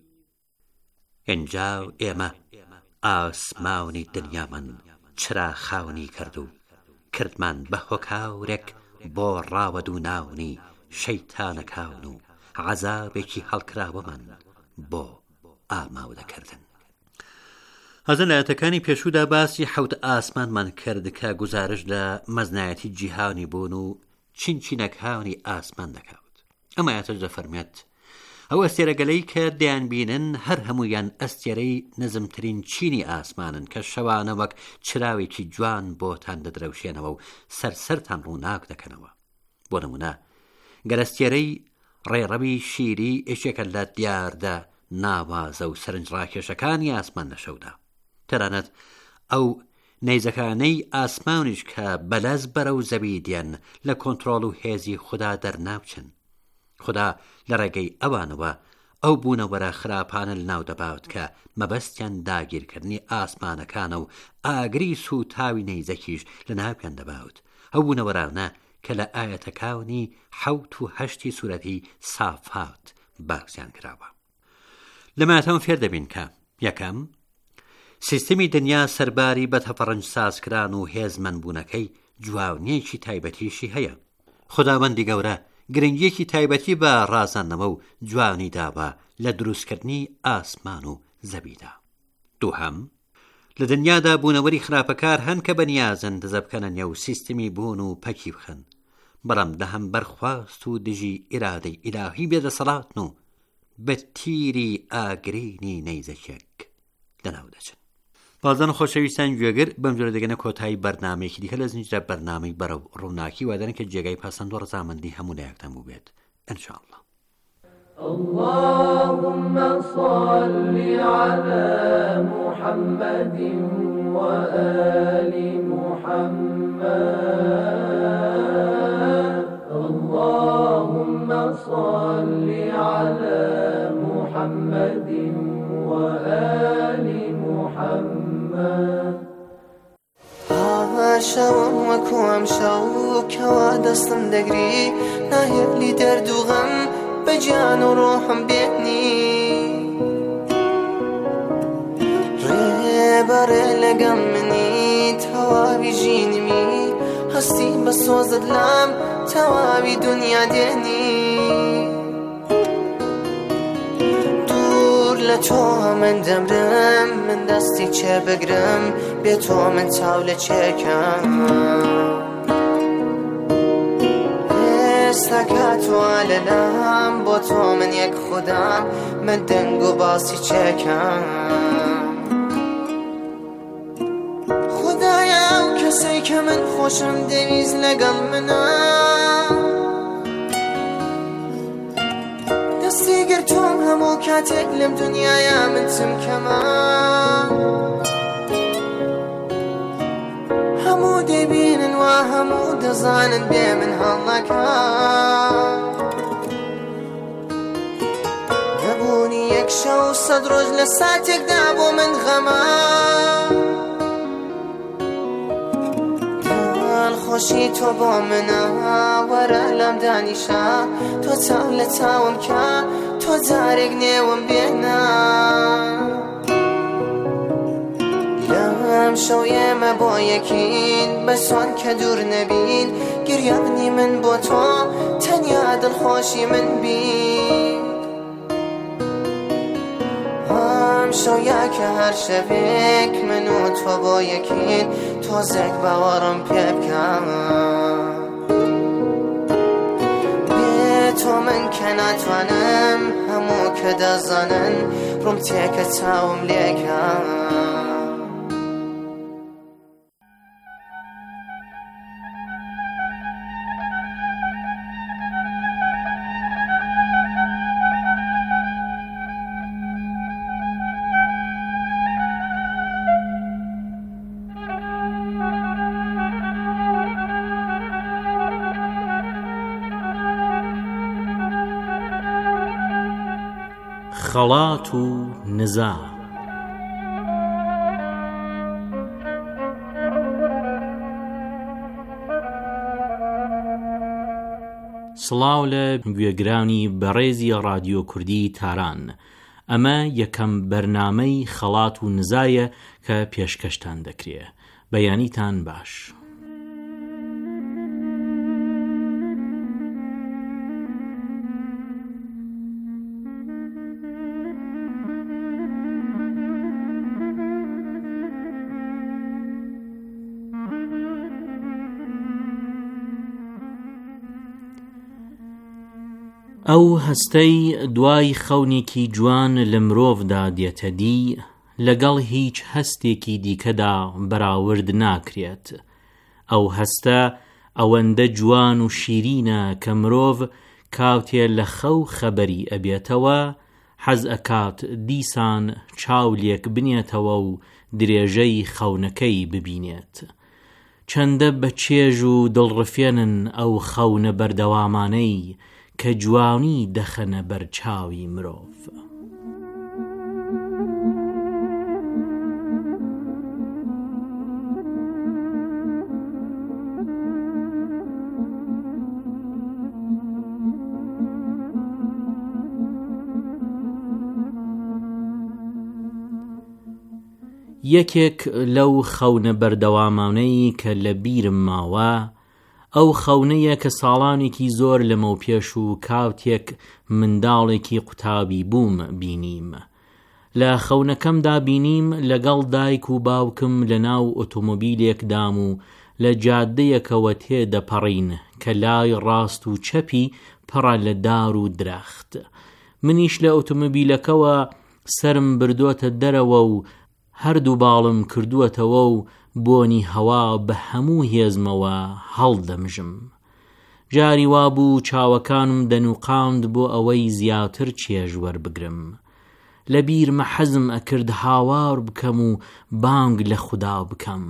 اینجا ئێمە ئاسماونی دنیامان چرا خاونی کردو کردمان بە هۆکاورێک بۆ ڕاوەد و ناونی شەیتانەکان و عەزابێکی هەڵکراوەمان بۆ ئامادەکردن. هەزن لە ئاەتەکانی پێشوودا باسی حەوت ئاسمانمان کرد کە گزارش لە مەزنایەتی جیهانی بوون و چینچینەکانی ئاسمان دەکەوت. ئەمە ئاەتەش دەفەرمێت ئەو ئەستێرەگەلەی کە دەیان بینن هەر هەمویان ئەستێرەی نەزمترین چینی ئاسمانن کە شەوانە وەک چراوێکی جوان بۆتان دەدرەوشێنەوە و سەرسەرتان ڕووناک دەکەنەوە. بۆ نمونە گەرەستێرەی ڕێڕەوی شیری ئێشێکە لە دیاردە ناوازە و سەرنجڕاکێشەکانی ئاسمان لە شەودا. تەنانەت ئەو نەیزەکانەی ئاسمانیش کە بەلەز بەرە و زەویدیان لە کۆنتڕۆڵ و هێزی خوددا دەرناوچن. خوددا لە ڕێگەی ئەوانەوە ئەو بوونەوەرە خراپانە لە ناو دەباوت کە مەبەستیان داگیرکردنی ئاسمانەکانە و ئاگری سوتاوی نەیزەکیش لە ناویان دەباوت. ئەو بوونەوەرانە کە لە ئاەتەکانی حەوت و هەشتی سوورەتی سافات باکسیان کراوە. لەماتەوە فێر دەبین کە یەکەم، سیستمی دنیا سەرباری بە تەفەڕەنج سازکران و هێزمەندبوونەکەی جواونیەکی تایبەتیشی هەیە. خوداوەندی گەورە گرنگیەکی تایبەتی بە ڕازاندنەوە و جوانی داوە لە دروستکردنی ئاسمان و زەویدا. دووهەم، لە دنیادا بوونەوەری خراپەکار هەن کە بەنیازن دەزە بکەنە نێو سیستمی بوون و پەکی بخەن، بەڵام دەهەم بەرخواست و دژی ئیرادەی ئیلاهی بێدەسەڵاتن و بە تیری ئاگرینی نەیزەکێک لەناو دەچن. بازان و خۆشەویستان گوێگر بەم جۆرە دەگەنە کۆتایی بەرنامەیەکی دیکە لە زنجیرە بەرنامەی بەرەو ڕووناکی وادەن کە جێگای پەسەند و ڕەزامەندی هەموو لایەکتان بوو بێت ئینشاءالله. اللهم صل على محمد وآل محمد اللهم صل على محمد وآل محمد شەوم وەکو ئەم شەو کەوا دەستم دەگری ناهێلی دەرد و غەم بە گیان و ڕۆحم بێتنی ڕێبەڕێ لەگەم منی تەواوی ژینمی هەستی بە سۆزت لام تەواوی دنیا دێنی دوور لە تۆ من دەمرم من دەستی چێ بگرم بێ تۆ من چاو لە چێکم ئێستا کاتوە لەلام بۆ تۆ من یەک خودام من دەنگ و باسی چێکم خودایە ئەو کەسەی کە من خۆشم دەویست لەگەڵ منە دەستی گرتوم هەموو کاتێک لەم دنیاە من چمکەمە هەموو دەبینن وا هەموو دەزانن بێ من هەڵەکە نەبوونی یەک شەو سەد ڕۆژ لە ساتێکدا بۆ من غەمە خۆشی تۆ بۆ منە وەرە لەم دانیشە تۆ چاو لە چاوم کە تۆ جارێک نێوم بێنە لەم شەو ئێمە بۆ یەکین بە سۆن کە دوور نەبین گریانی من بۆ تۆ تەنیا دڵخۆشی من بین ئەم شەویا کە هەر شەوێک من و تۆ بۆ یەکین تۆزێک باوەڕم پێ بکە بێ تۆ من کە ناتوانم هەموو کە دەزانن ڕوم تێکە چاوم لێکە خەڵات و نزا سڵاو لە گوێگرانی بەڕێزی ڕادیۆ کوردی تاران ئەمە یەکەم بەرنامەی خەڵات و نزایە کە پێشکەشتان دەکرێ بەیانیتان باش ئەو هەستەی دوای خەونێکی جوان لە مرۆڤدا دێتە دی لەگەڵ هیچ هەستێکی دیکەدا بەراورد ناکرێت ئەو هەستە ئەوەندە جوان و شیرینە کە مرۆڤ کاوتێ لە خەو خەبەری ئەبێتەوە حەز ئەکات دیسان چاولێک بنێتەوە و درێژەی خەونەکەی ببینێت چەندە بە چێژ و دڵڕفێنن ئەو خەونە بەردەوامانەی کە جوانی دەخەنە بەرچاوی مرۆڤ یەکێک لەو خەونە بەردەوامانەی کە لە بیرم ماوە ئەو خەونەیە کە ساڵانێکی زۆر لەمەوپێش و کاوتێک منداڵێکی قوتابی بووم بینیم لە خەونەکەمدا بینیم لەگەڵ دایک و باوکم لە ناو ئۆتۆمۆبیلێکدام و لە جادەیەکەوە تێدەپەڕین کە لای ڕاست و چەپی پڕە لە دار و درەخت منیش لە ئۆتۆمۆبیلەکەوە سرم بردووەتە دەرەوە و هەردوو باڵم کردووەتەوە و بۆنی هەوا بە هەموو هێزمەوە هەڵدەمژم جاری وابوو چاوەکانم دەنوقاند بۆ ئەوەی زیاتر چێژوەر بگرم لە بیرمە حەزم ئەکرد هاوار بکەم و بانگ لە خودا بکەم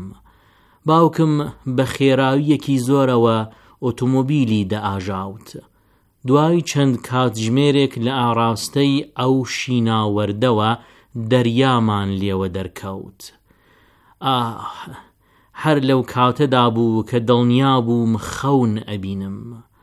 باوکم بە خێراویەکی زۆرەوە ئۆتۆمۆبیلی دەئاژاوت دوای چەند کاتژمێرێک لە ئاراستەی ئەو شیناوەردەوە دەریامان لێوە دەرکەوت ئاه هەر لەو کاتەدا بوو کە دڵنیا بووم خەون ئەبینم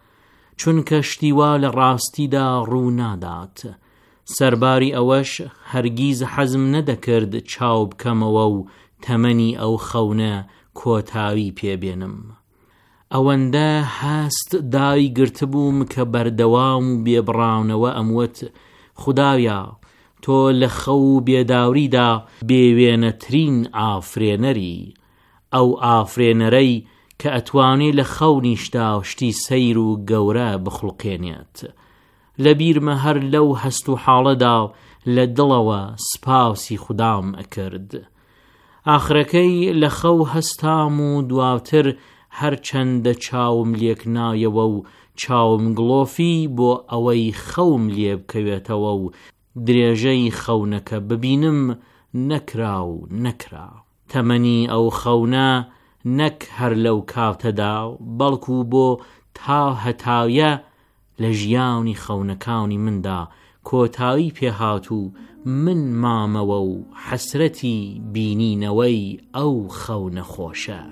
چونکە شتیوا لە ڕاستیدا ڕوو نادات سەرباری ئەوەش هەرگیز حەزم نەدەکرد چاو بکەمەوە و تەمەنی ئەو خەونە کۆتاوی پێبێنم ئەوەندە هەست دای گرتبووم کە بەردەوام و بێبڕاونەوە ئەموت خوداویا تۆ لە خەو و بێداوریدا بێوێنەترین ئافرێنەری ئەو ئافرێنەرەی کە ئەتوانێ لە خەونیشدا شتی سەیر و گەورە بخڵقێنێت لە بیرمە هەر لەو هەست و حاڵەدا لە دڵەوە سپاسی خودام ئەکرد ئاخرەکەی لە خەو هەستام و دواوتر هەر چەندە چاوم لێک نایەوە و چاوم گڵۆفی بۆ ئەوەی خەوم لێ بکەوێتەوە و درێژەی خەونەکە ببینم نەکرا و نەکرا تەمەنی ئەو خەونە نەک هەر لەو کاوتەدا بەڵکو بۆ تا هەتاویە لە ژیانی خەونەکانی مندا کۆتایی پێهاتوو من مامەوە و حەسرەتی بینینەوەی ئەو خەونە خۆشە.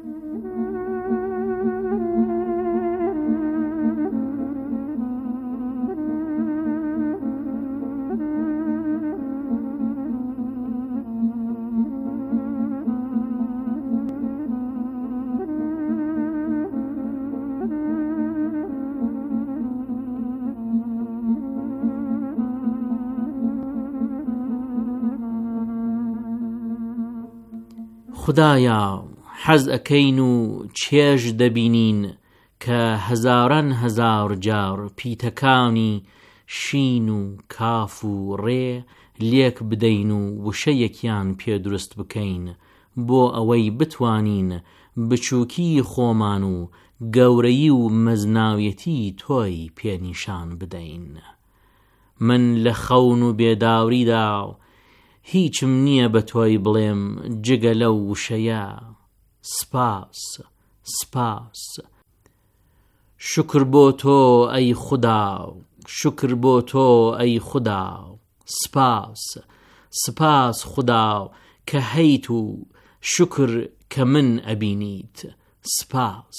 خدایە حەز ئەکەین و چێژ دەبینین کە هەزاران هەزار جار پیتەکانی شین و کاف و ڕێ لێک بدەین و وشەیەکیان پێ دروست بکەین بۆ ئەوەی بتوانین بچووکی خۆمان و گەورەیی و مەزناویەتی تۆی پێنیشان بدەین. من لە خەون و بێداوریدا هیچم نییە بە تۆی بڵێم جگە لەو وشەیە. سپاس سپاس شکر بۆ تۆ ئەی خودا، شکر بۆ تۆ ئەی خودا، سپاس سپاس خودا کە هەیت و شکر کە من ئەبینیت. سپاس.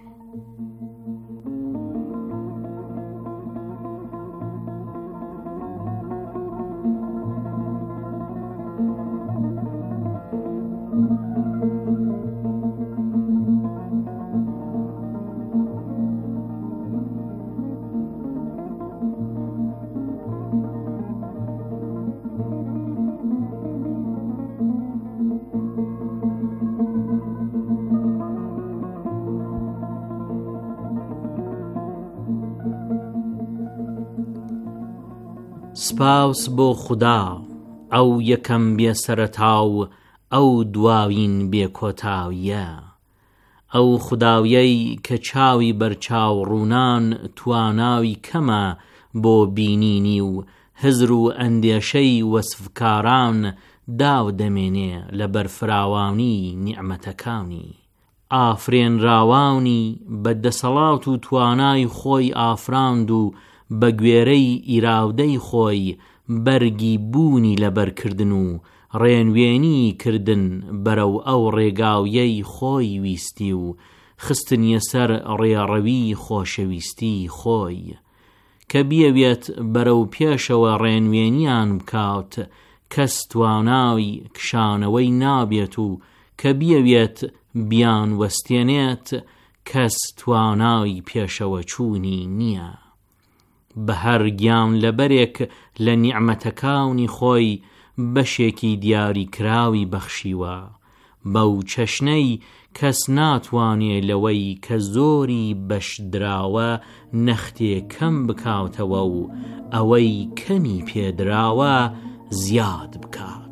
سپاس بۆ خودا ئەو یەکەم بێسەرەتاو ئەو دواوین بێکۆتاویە، ئەو خوداویەی کە چاوی بەرچاو ڕوونان تواناوی کەمە بۆ بینینی و هزر و ئەندێشەی وەسفکاران داو دەمێنێ لە بەرفراوانی نیعمەتەکانی. ئافرێنراوانی بە دەسەڵات و توانای خۆی ئافراند و بە گوێرەی ئیراودەی خۆی بەرگی بوونی لەبەرکردن و ڕێنوێنی کردن بەرەو ئەو ڕێگاویەی خۆی ویستی و خستنیە سەر ڕێڕەوی خۆشەویستی خۆی کە بیەوێت بەرەو پێشەوە ڕێنوێنیان بکات کەس تواناوی کشانەوەی نابێت و کە بیەوێت بیان وەستێنێت کەس تواناوی پێشەوە چوونی نییە. بە هەر گیان لەبەرێک لە نیعمەتەکانی خۆی بەشێکی دیاری کراوی بەخشیوە بەو چەشنەی کەس ناتوانێ لەوەی کە زۆری بەشدراوە نەختێ کەم بکاتەوە و ئەوەی کەمی پێدراوە زیاد بکات.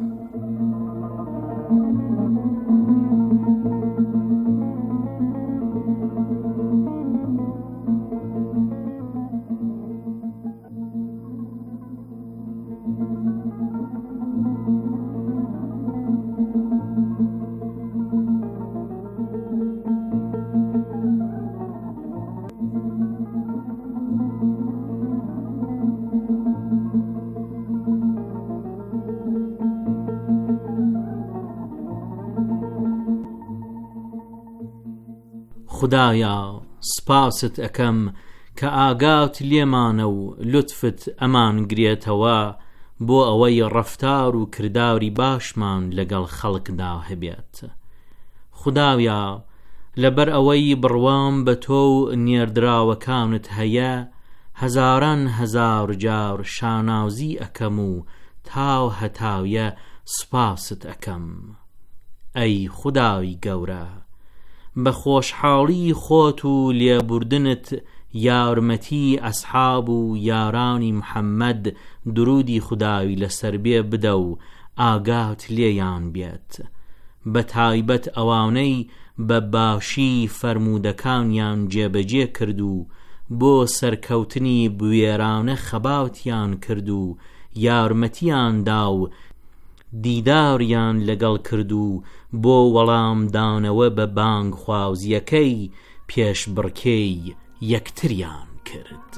خدایە سپاست ئەکەم کە ئاگات لێمانە و لوتفت ئەمان گرێتەوە بۆ ئەوەی ڕەفتار و کرداوری باشمان لەگەڵ خەڵکدا هەبێت. خدایە لەبەر ئەوەی بڕوام بە تۆ و نێردراوەکانت هەیە هەزاران هەزار جار شانازی ئەکەم و تاو هەتاویە سپاست ئەکەم. ئەی خدای گەورە بە خۆشحاڵی خۆت و لێبوردنت یارمەتی ئەسحاب و یارانی محەممەد درودی خداوی لەسەر بێ بدە و ئاگات لێیان بێت، بە تایبەت ئەوانەی بە باشی فەرمودەکانیان جێبەجێ کرد و بۆ سەرکەوتنی بوێرانە خەباتیان کرد و یارمەتیان دا و دیداریان لەگەڵ کرد و بۆ وەڵام دانەوە بە بانگ خواوزیەکەی پێش بڕکەی یەکتریان کرد.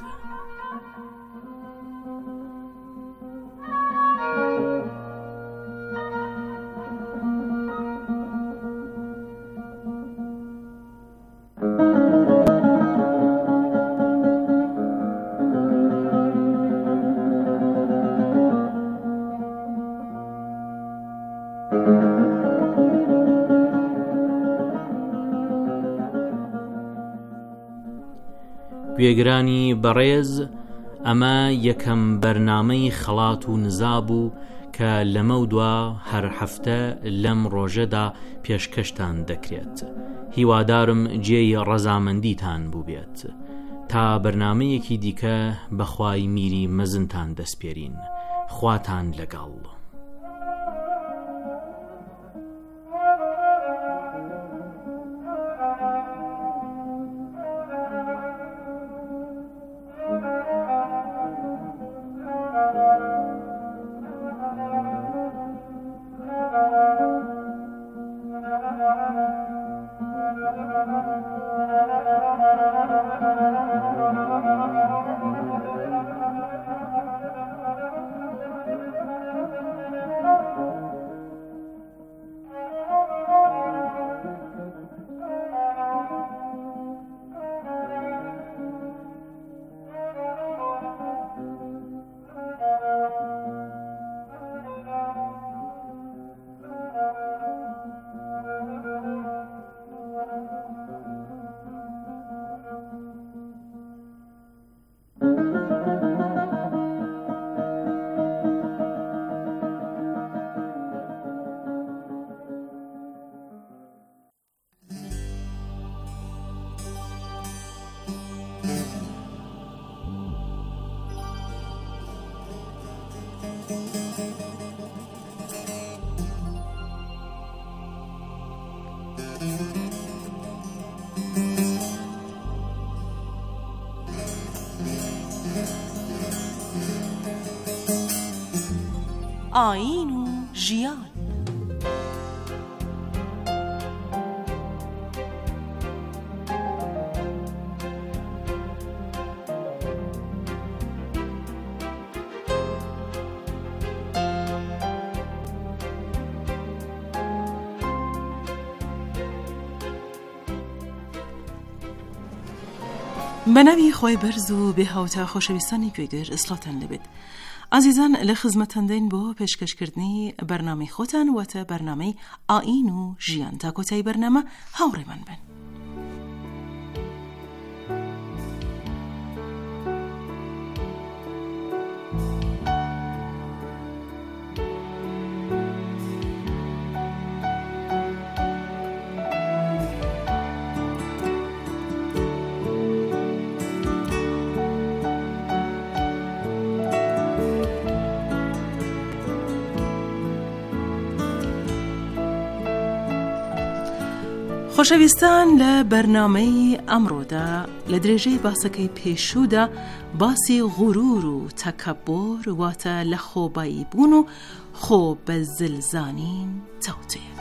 گوێگرانی بەڕێز، ئەمە یەکەم بەرنامەی خەڵات و نزا بوو کە لەمە و دوا هەر هەفتە لەم ڕۆژەدا پێشکەشتان دەکرێت. هیوادارم جێی ڕەزامەندیتان بوو بێت. تا بەرنامەیەکی دیکە بەخوای میری مەزنتان دەسپێرین. خواتان لەگەڵ. آیین و ژیان. بەناوی خۆی بەرز و بێهاوتا خۆشەویستانی گوێگر ئەسڵاتان لەبێت. عزیزان، لە خزمەتاندەین بۆ پێشکەشکردنی بەرنامەی خۆتان واتە بەرنامەی ئاین و ژیان. تا کۆتایی بەرنامە هاوڕێمان بن. خۆشەویستان، لە بەرنامەی ئەمڕۆدا لە درێژەی باسەکەی پێشوودا باسی غورور و تەکەببر واتە لە خۆبایی بوون و خۆ بە زلزانین تەوتەیەک.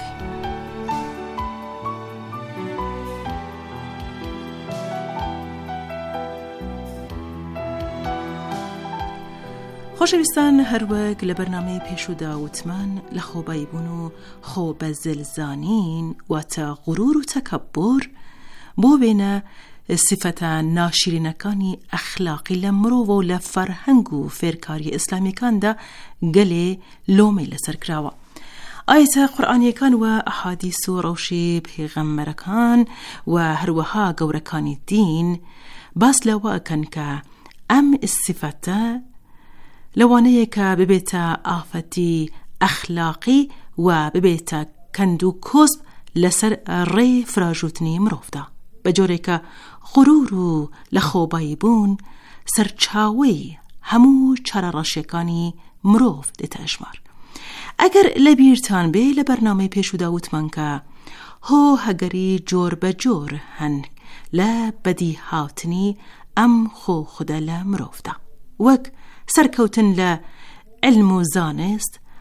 خۆشەویستان، هەروەک لە بەرنامەی پێشوودا وتمان لە خۆبایی بوون و خۆ بە زلزانین واتە غورور و تەکەببر بۆ بێنە سیفەتە ناشرینەکانی ئەخلاقی لە مرۆڤ و لە فەرهەنگ و فێرکاری ئیسلامیەکاندا گەلێ لۆمەی لەسەر کراوە. ئایەتە قورئانیەکان و ئەحادیث و ڕەوشی پێغەمبەرەکان و هەروەها گەورەکانی دین باس لەوە ئەکەن کە ئەم سیفەتە لەوانەیە کە ببێتە ئافەتی ئەخلاقی و ببێتە کەند و کۆسب لەسەر ڕێ فراژوتنی مرۆڤدا، بە جۆرێکە غورور و لە خۆبایی بوون سەرچاوەی هەموو چارەڕەشیەکانی مرۆڤ دێتە ئەژمار. ئەگەر لە بیرتان بێ لە بەرنامەی پێشوودا وتمان کە هۆ هەگەری جۆر بە جۆر هەن لە بەدی هاوتنی ئەم خۆ خودە لە مرۆڤدا، وەک سەرکەوتن لە علم و زانست،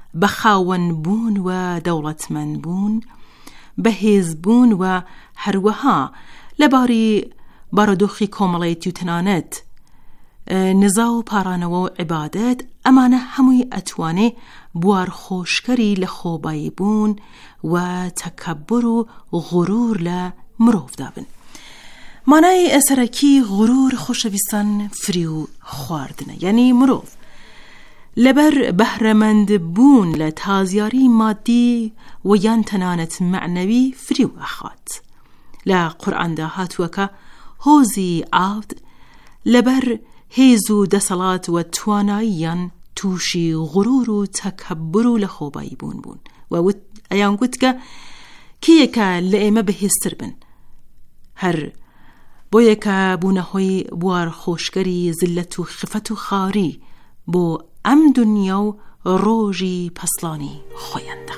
بەخاوەن بوون و دەوڵەتمەند بوون، بەهێز بوون و هەروەها لەباری بارودۆخی کۆمەڵێتی و تەنانەت نزا و پارانەوە و عیبادەت، ئەمانە هەمووی ئەتوانێ بوار خۆشکەری لە خۆبایی بوون و تەکەببر و غورور لە مرۆڤدا بن. مانای ئەسەرەکی غورور خۆشەویستان فری و خواردنە، یعنی مرۆڤ لەبەر بەهرەمەند بوون لە تازیاری مادی و یان تەنانەت معنەوی فری و ئەخات. لە قورئاندا هاتووەکە هۆزی عەبد لەبەر هێز و دەسەڵات و تواناییان تووشی غورور و تەکەببر و لە خۆبایی بوون بوون و ئەیان گوتکە کێیەکە لە ئێمە بەهێزتر بن، هەر بۆیەکە بوونە هۆی بوار خۆشکەری زلەت و خفەت و خاری بۆ ئەم دنیا و ڕۆژی پەسڵانی خۆیاندا.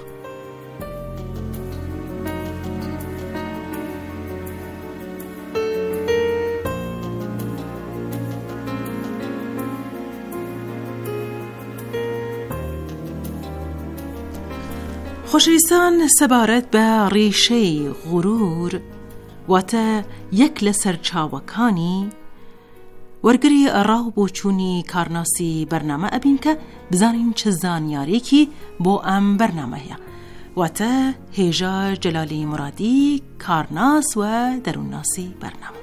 خۆشەویستان، سەبارەت بە ڕێشەی غورور واتە یەک لە سەرچاوەکانی وەرگری ڕاو بۆ چوونی کارناسی بەرنامە ئەبین کە بزانین چه زانیارێکی بۆ ئەم بەرنامە هەیە، واتە هێژا جەلالی مرادی، کارناس و دەروونناسی بەرنامە.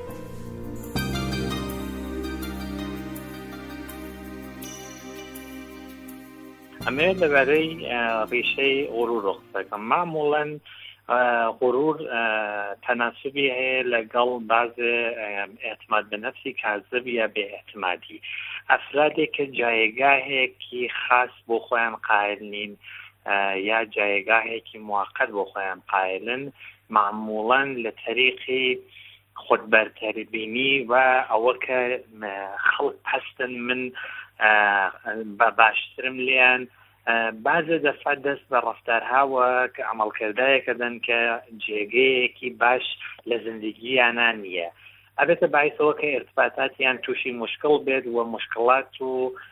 ئەمێ لەبارەی ڕێشەی غورور ڕۆخسەکەم. معموڵەن غورور تەناسبی هەیە لەگەڵ باز ئێعتماد بە نەفسی کاذب یا بێ ئێعتمادی. ئەفرادێک کە جایگاهێکی خاص بۆ خۆیان قایل نین یا جایگاهێکی موقت بۆ خۆیان قایلن، معموڵەن لە تەریقی خودبەرتەربینی و ئەوە کە خەڵک هەستن من بە باشترم لێیان، بعضە دەفعە دەست بە ڕەفتارهاوە کە عەمەڵکردایەکە دەن کە جێگەیەکی باش لە زندگییانە نییە. ئەبێتە باعیسەوە کە ئێرتباطاتیان تووشی مشکڵ بێت و مشکڵات و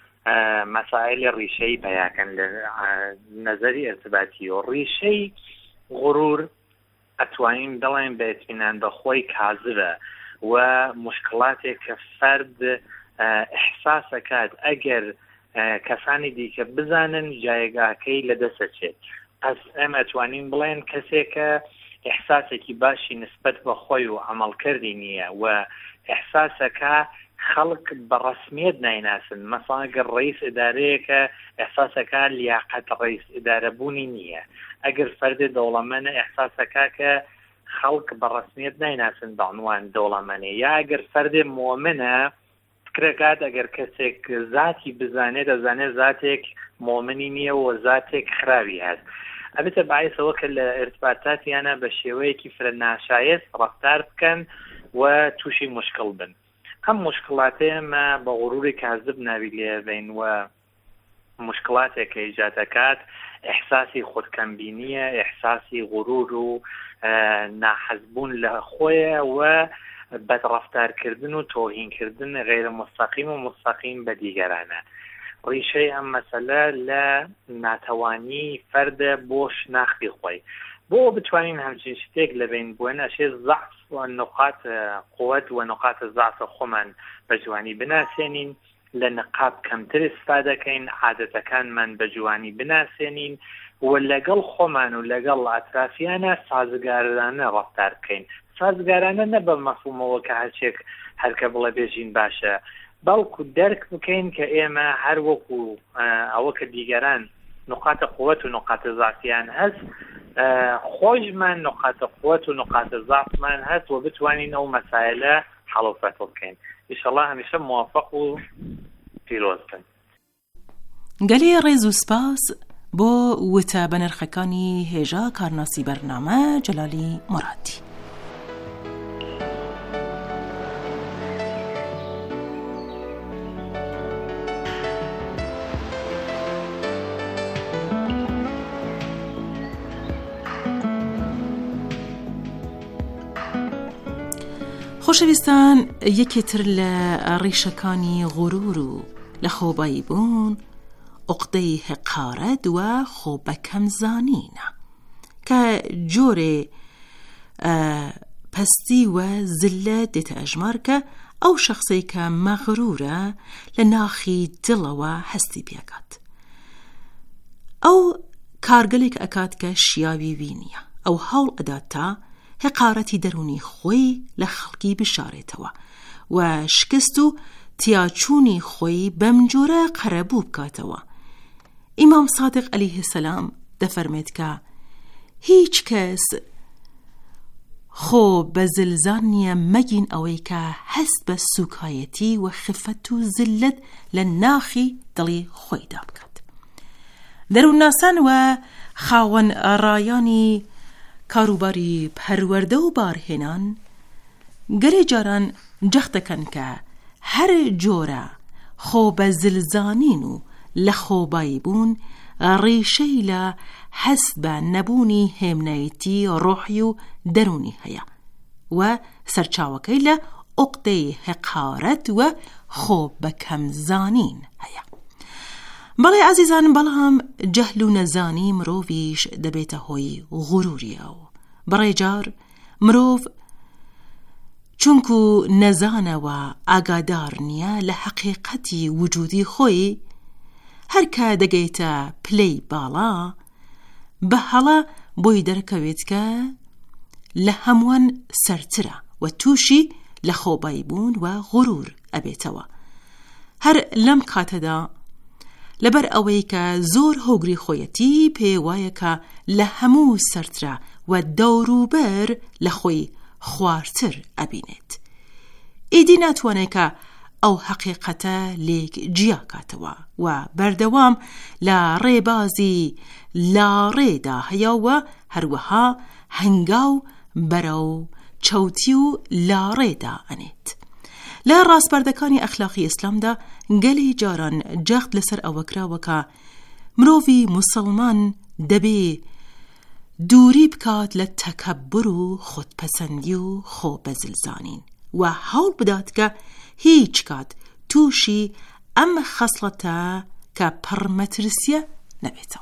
مەسائلی ڕیشەی پەیاکەن لە نەزەری ئێرتباطی. و ڕیشەی غورور ئەتوانین دەڵێن بە ئیتمینان بەخۆی کاذبە و مشکڵاتێک کە فەرد ئیحساسەکات ئەگەر کەسانی دیکە بزانن جایگاکەی لەدەسەچێت. پس ئێمە ئەتوانین بڵێن کەسێکە ئیحساسێکی باشی نسبەت بە خۆی و عەمەڵکردی نییە و ئیحساسەکە خەڵک بە ڕەسمیەت نایناسن. مەسەڵەن ئەگەر ڕئیس ئیدارەیەکە ئیحساسەکە لیاقەت ڕئیس ئیدارەبوونی نییە. ئەگەر فەردێ دەوڵەمەندە ئیحساسەکە کە خەڵک بە ڕەسمیەت نایناسن بە عنوان دەوڵەمەندێ. یا ئەگەر فەردێ مؤمنە فکرەکات ئەگەر کەسێک ذاتی بزانێت دەزانێت ذاتێک مؤمنی نییە و ذاتێک خراوی هەست. ئەبێتە باعیسەوە کە لە ئێرتباطاتیانە بە شێوەیەکی فرە ناشایست ڕەفتار بکەن و تووشی مشکڵ بن. ئەم مشکڵاتەیەمە بە غوروری کاذب ناوی لێبین و مشکڵاتێک کە ئیجاد دەکات ئیحساسی خودکەمبینیە، ئیحساسی غورور و ناحەزبوون لە خۆیە و بەدڕەفتارکردن و تۆهینکردن غێرە مستەقیم و مستەقیم بە دیگەرانە. ڕیشەی ئەم مەسەلە لە ناتەوانی فەردە بۆ شناختی خۆی. بۆ بتوانین هەمچین شتێک لەبین بووێن ئەشێ ضعف و نقاط قوت و نقاط ضعف خۆمان بە جوانی بناسێنین، لە نقاب کەمتر ئیستفادەکەین، عادەتەکانمان بە جوانی بناسێنین و لەگەڵ خۆمان و لەگەڵ ئەترافیانە سازگارانە ڕەفتار بکەین. سازگارانە نە بە مەفهومەوە کە هەرچێک هەرکە بڵێ بێژین باشە، بەڵکو دەرک بکەین کە ئێمە هەر وەکو ئەوە کە دیگەران نقاطە قوت و نقاطە ضعفیان هەست، خۆشمان نقاطە قوت و نقاطە ضعفمان هەست و بتوانین ئەو مەسایلە حەڵ و فەتڵ بکەین. ئینشەڵڵا هەمیشە موافق و پیرۆز بن. گەلێ ڕێز و سپاس بۆ وتە بە نرخەکانی هێژا کارناسی بەرنامە جەلالی مرادی. خۆشەویستان، یەکێتر لە ڕیشەکانی غورور و لە خۆبایی بوون عقدەی حقارەت و خۆ بەکەم زانینە کە جۆرێ پەستی و زلە دێتە ئەژمار کە ئەو شەخصەی کە مەغرورە لە ناخی دڵەوە هەستی پێکات. ئەو کارگەلێک ئەکات کە شیاوی وی نییە. ئەو هەوڵ ئەدات تا حقارەتی دەرونی خۆی لە خەڵکی بشارێتەوە و شکست و تیاچوونی خۆی بەم جۆرە قەرەبوو بکاتەوە. ئیمام سادق عەلەیه سەلام دەفەرمێت کە هیچ کەس خۆ بە زلزان نییە مەگین ئەوەی کە هەست بە سوکایەتی و خفەت و زلت لە ناخی دڵی خۆیدا بکات. دەروونناسان و خاوەن ڕایانی کاروباری پەروەردە و بارهێنان گەرێ جاران جەخت دەکەن کە هەر جۆرە خۆ بە زلزانین و لە خۆبایی بوون ڕیشەی لە حەست بە نەبوونی هێمنایەتی ڕۆحی و دەرونی هەیە و سەرچاوەکەی لە عقدەی حقارەت و خۆ بەکەم زانین هەیە. بەڵێ عەزیزان، بەڵام جەهل و نەزانی مرۆڤیش دەبێتە هۆی غوروریە و بەڕێجار مرۆڤ چونکو نەزانەوە ئاگادار نییە لە حەقیقەتی وجودی خۆی، هەرکە دەگەیتە پلەی باڵا بە هەڵە بۆی دەرکەوێت کە لە هەمووان سەرترە و تووشی لە خۆبایی بوون و غورور ئەبێتەوە. هەر لەم کاتەدا لەبەر ئەوەی کە زۆر هۆگری خۆیەتی پێی وایە کە لە هەموو سەرترە و دەوروبەر لە خۆی خوارتر ئەبینێت، ئیدی ناتوانێت کە ئەو حەقیقەتە لێک جیا کاتەوە و بەردەوام لە ڕێبازی لاڕێدا هەیەوە هەروەها هەنگاو بەرەو چەوتی و لاڕێدا ئەنێت. لە ڕاستپەردەکانی ئەخلاقی ئیسلامدا گەلی جاران جەخت لەسەر ئەوە کراوە کە مرۆڤی موسڵمان دەبێ دووری بکات لە تەکەببر و خۆدپەسەندی و خۆ بەزلزانین و هەوڵ بدات کە هیچ کات تووشی ئەم خەسڵەتە کە پڕمەترسیە نەبێتەوە.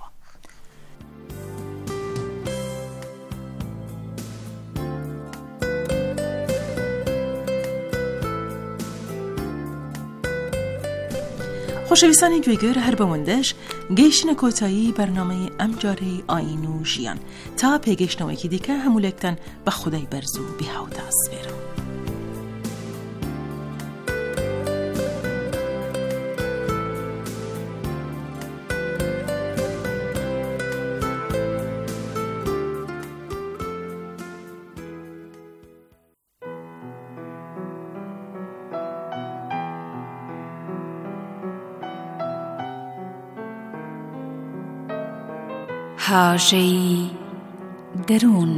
خۆشەویستانی گوێگەر، هەر بەوەندەش گەیشتنە کۆتایی بەرنامەی ئەم جارەی ئاین و ژیان. تا پێگەیشتنەوەیکی دیکە هەموولێکتان بە خودای بەرز و بێهاوتا سپێرم. هاژەی دەروون.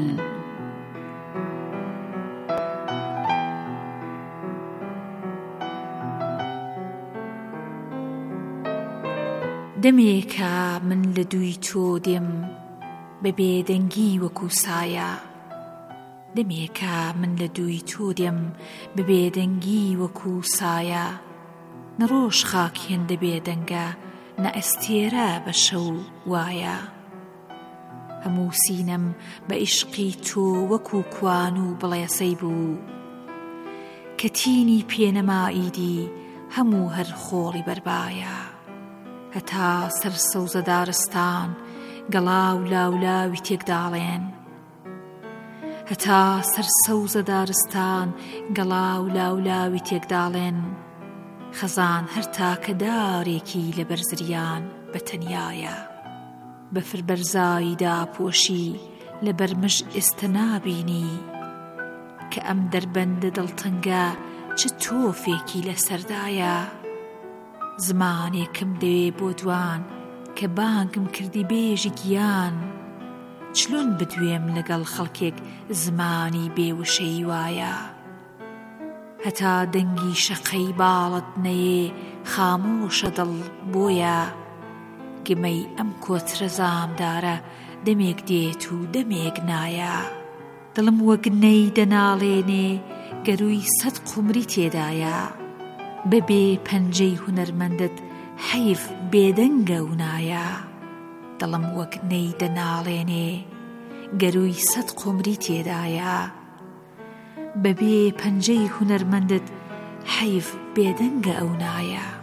دەمێکە من لە دووی تۆ دێم بە بێدەنگی وەکو سایە، دەمێکە من لە دووی تۆ دێم بە بێدەنگی وەکو سایە، نەڕۆژ خاکی هێندە بێدەنگە نە ئەستێرە بە شەو وایە، هەموو سینەم بە عیشقی تۆ وەکو کوان و بڵێسەی بوو، کە تینی پێنەمائیدی هەموو هەر خۆڵی بەربایە، هەتا سەر سەوزە دارستان گەڵاو لاولاوی تێکداڵێن، هەتا سەر سەوزە دارستان گەڵاو لاولاوی تێکداڵێن، خەزان هەر تاکە دارێکی لە بەرزریان بەتەنیایە، بەفر بەرزایی داپۆشی لە بەرمژ ئێستا نابینی، کە ئەم دەربەندە دڵتەنگە چ تۆفێکی لەسەردایە، زمانێکم دەوێ بۆ دوان کە بانگم کردی بێژی گیان، چلۆن بدوێم لەگەڵ خەڵکێک زمانی بێوشەی وایە، هەتا دەنگی شەقەی باڵت نەیێ خامۆشە دڵ بۆیە، گمەی ئەم کۆترە زامدارە دەمێک دێت و دەمێک نایە، دڵم وەک نەی دەناڵێنێ گەروی سەد قومری تێدایە، بەبێ پەنجەی هونەرمەندت حەیف بێدەنگە و نایە دڵم وەک نەی دەناڵێنێ گەروی سەد قۆمری تێدایە بەبێ پەنجەی هونەرمەندت حەیف بێدەنگە ئەو نایە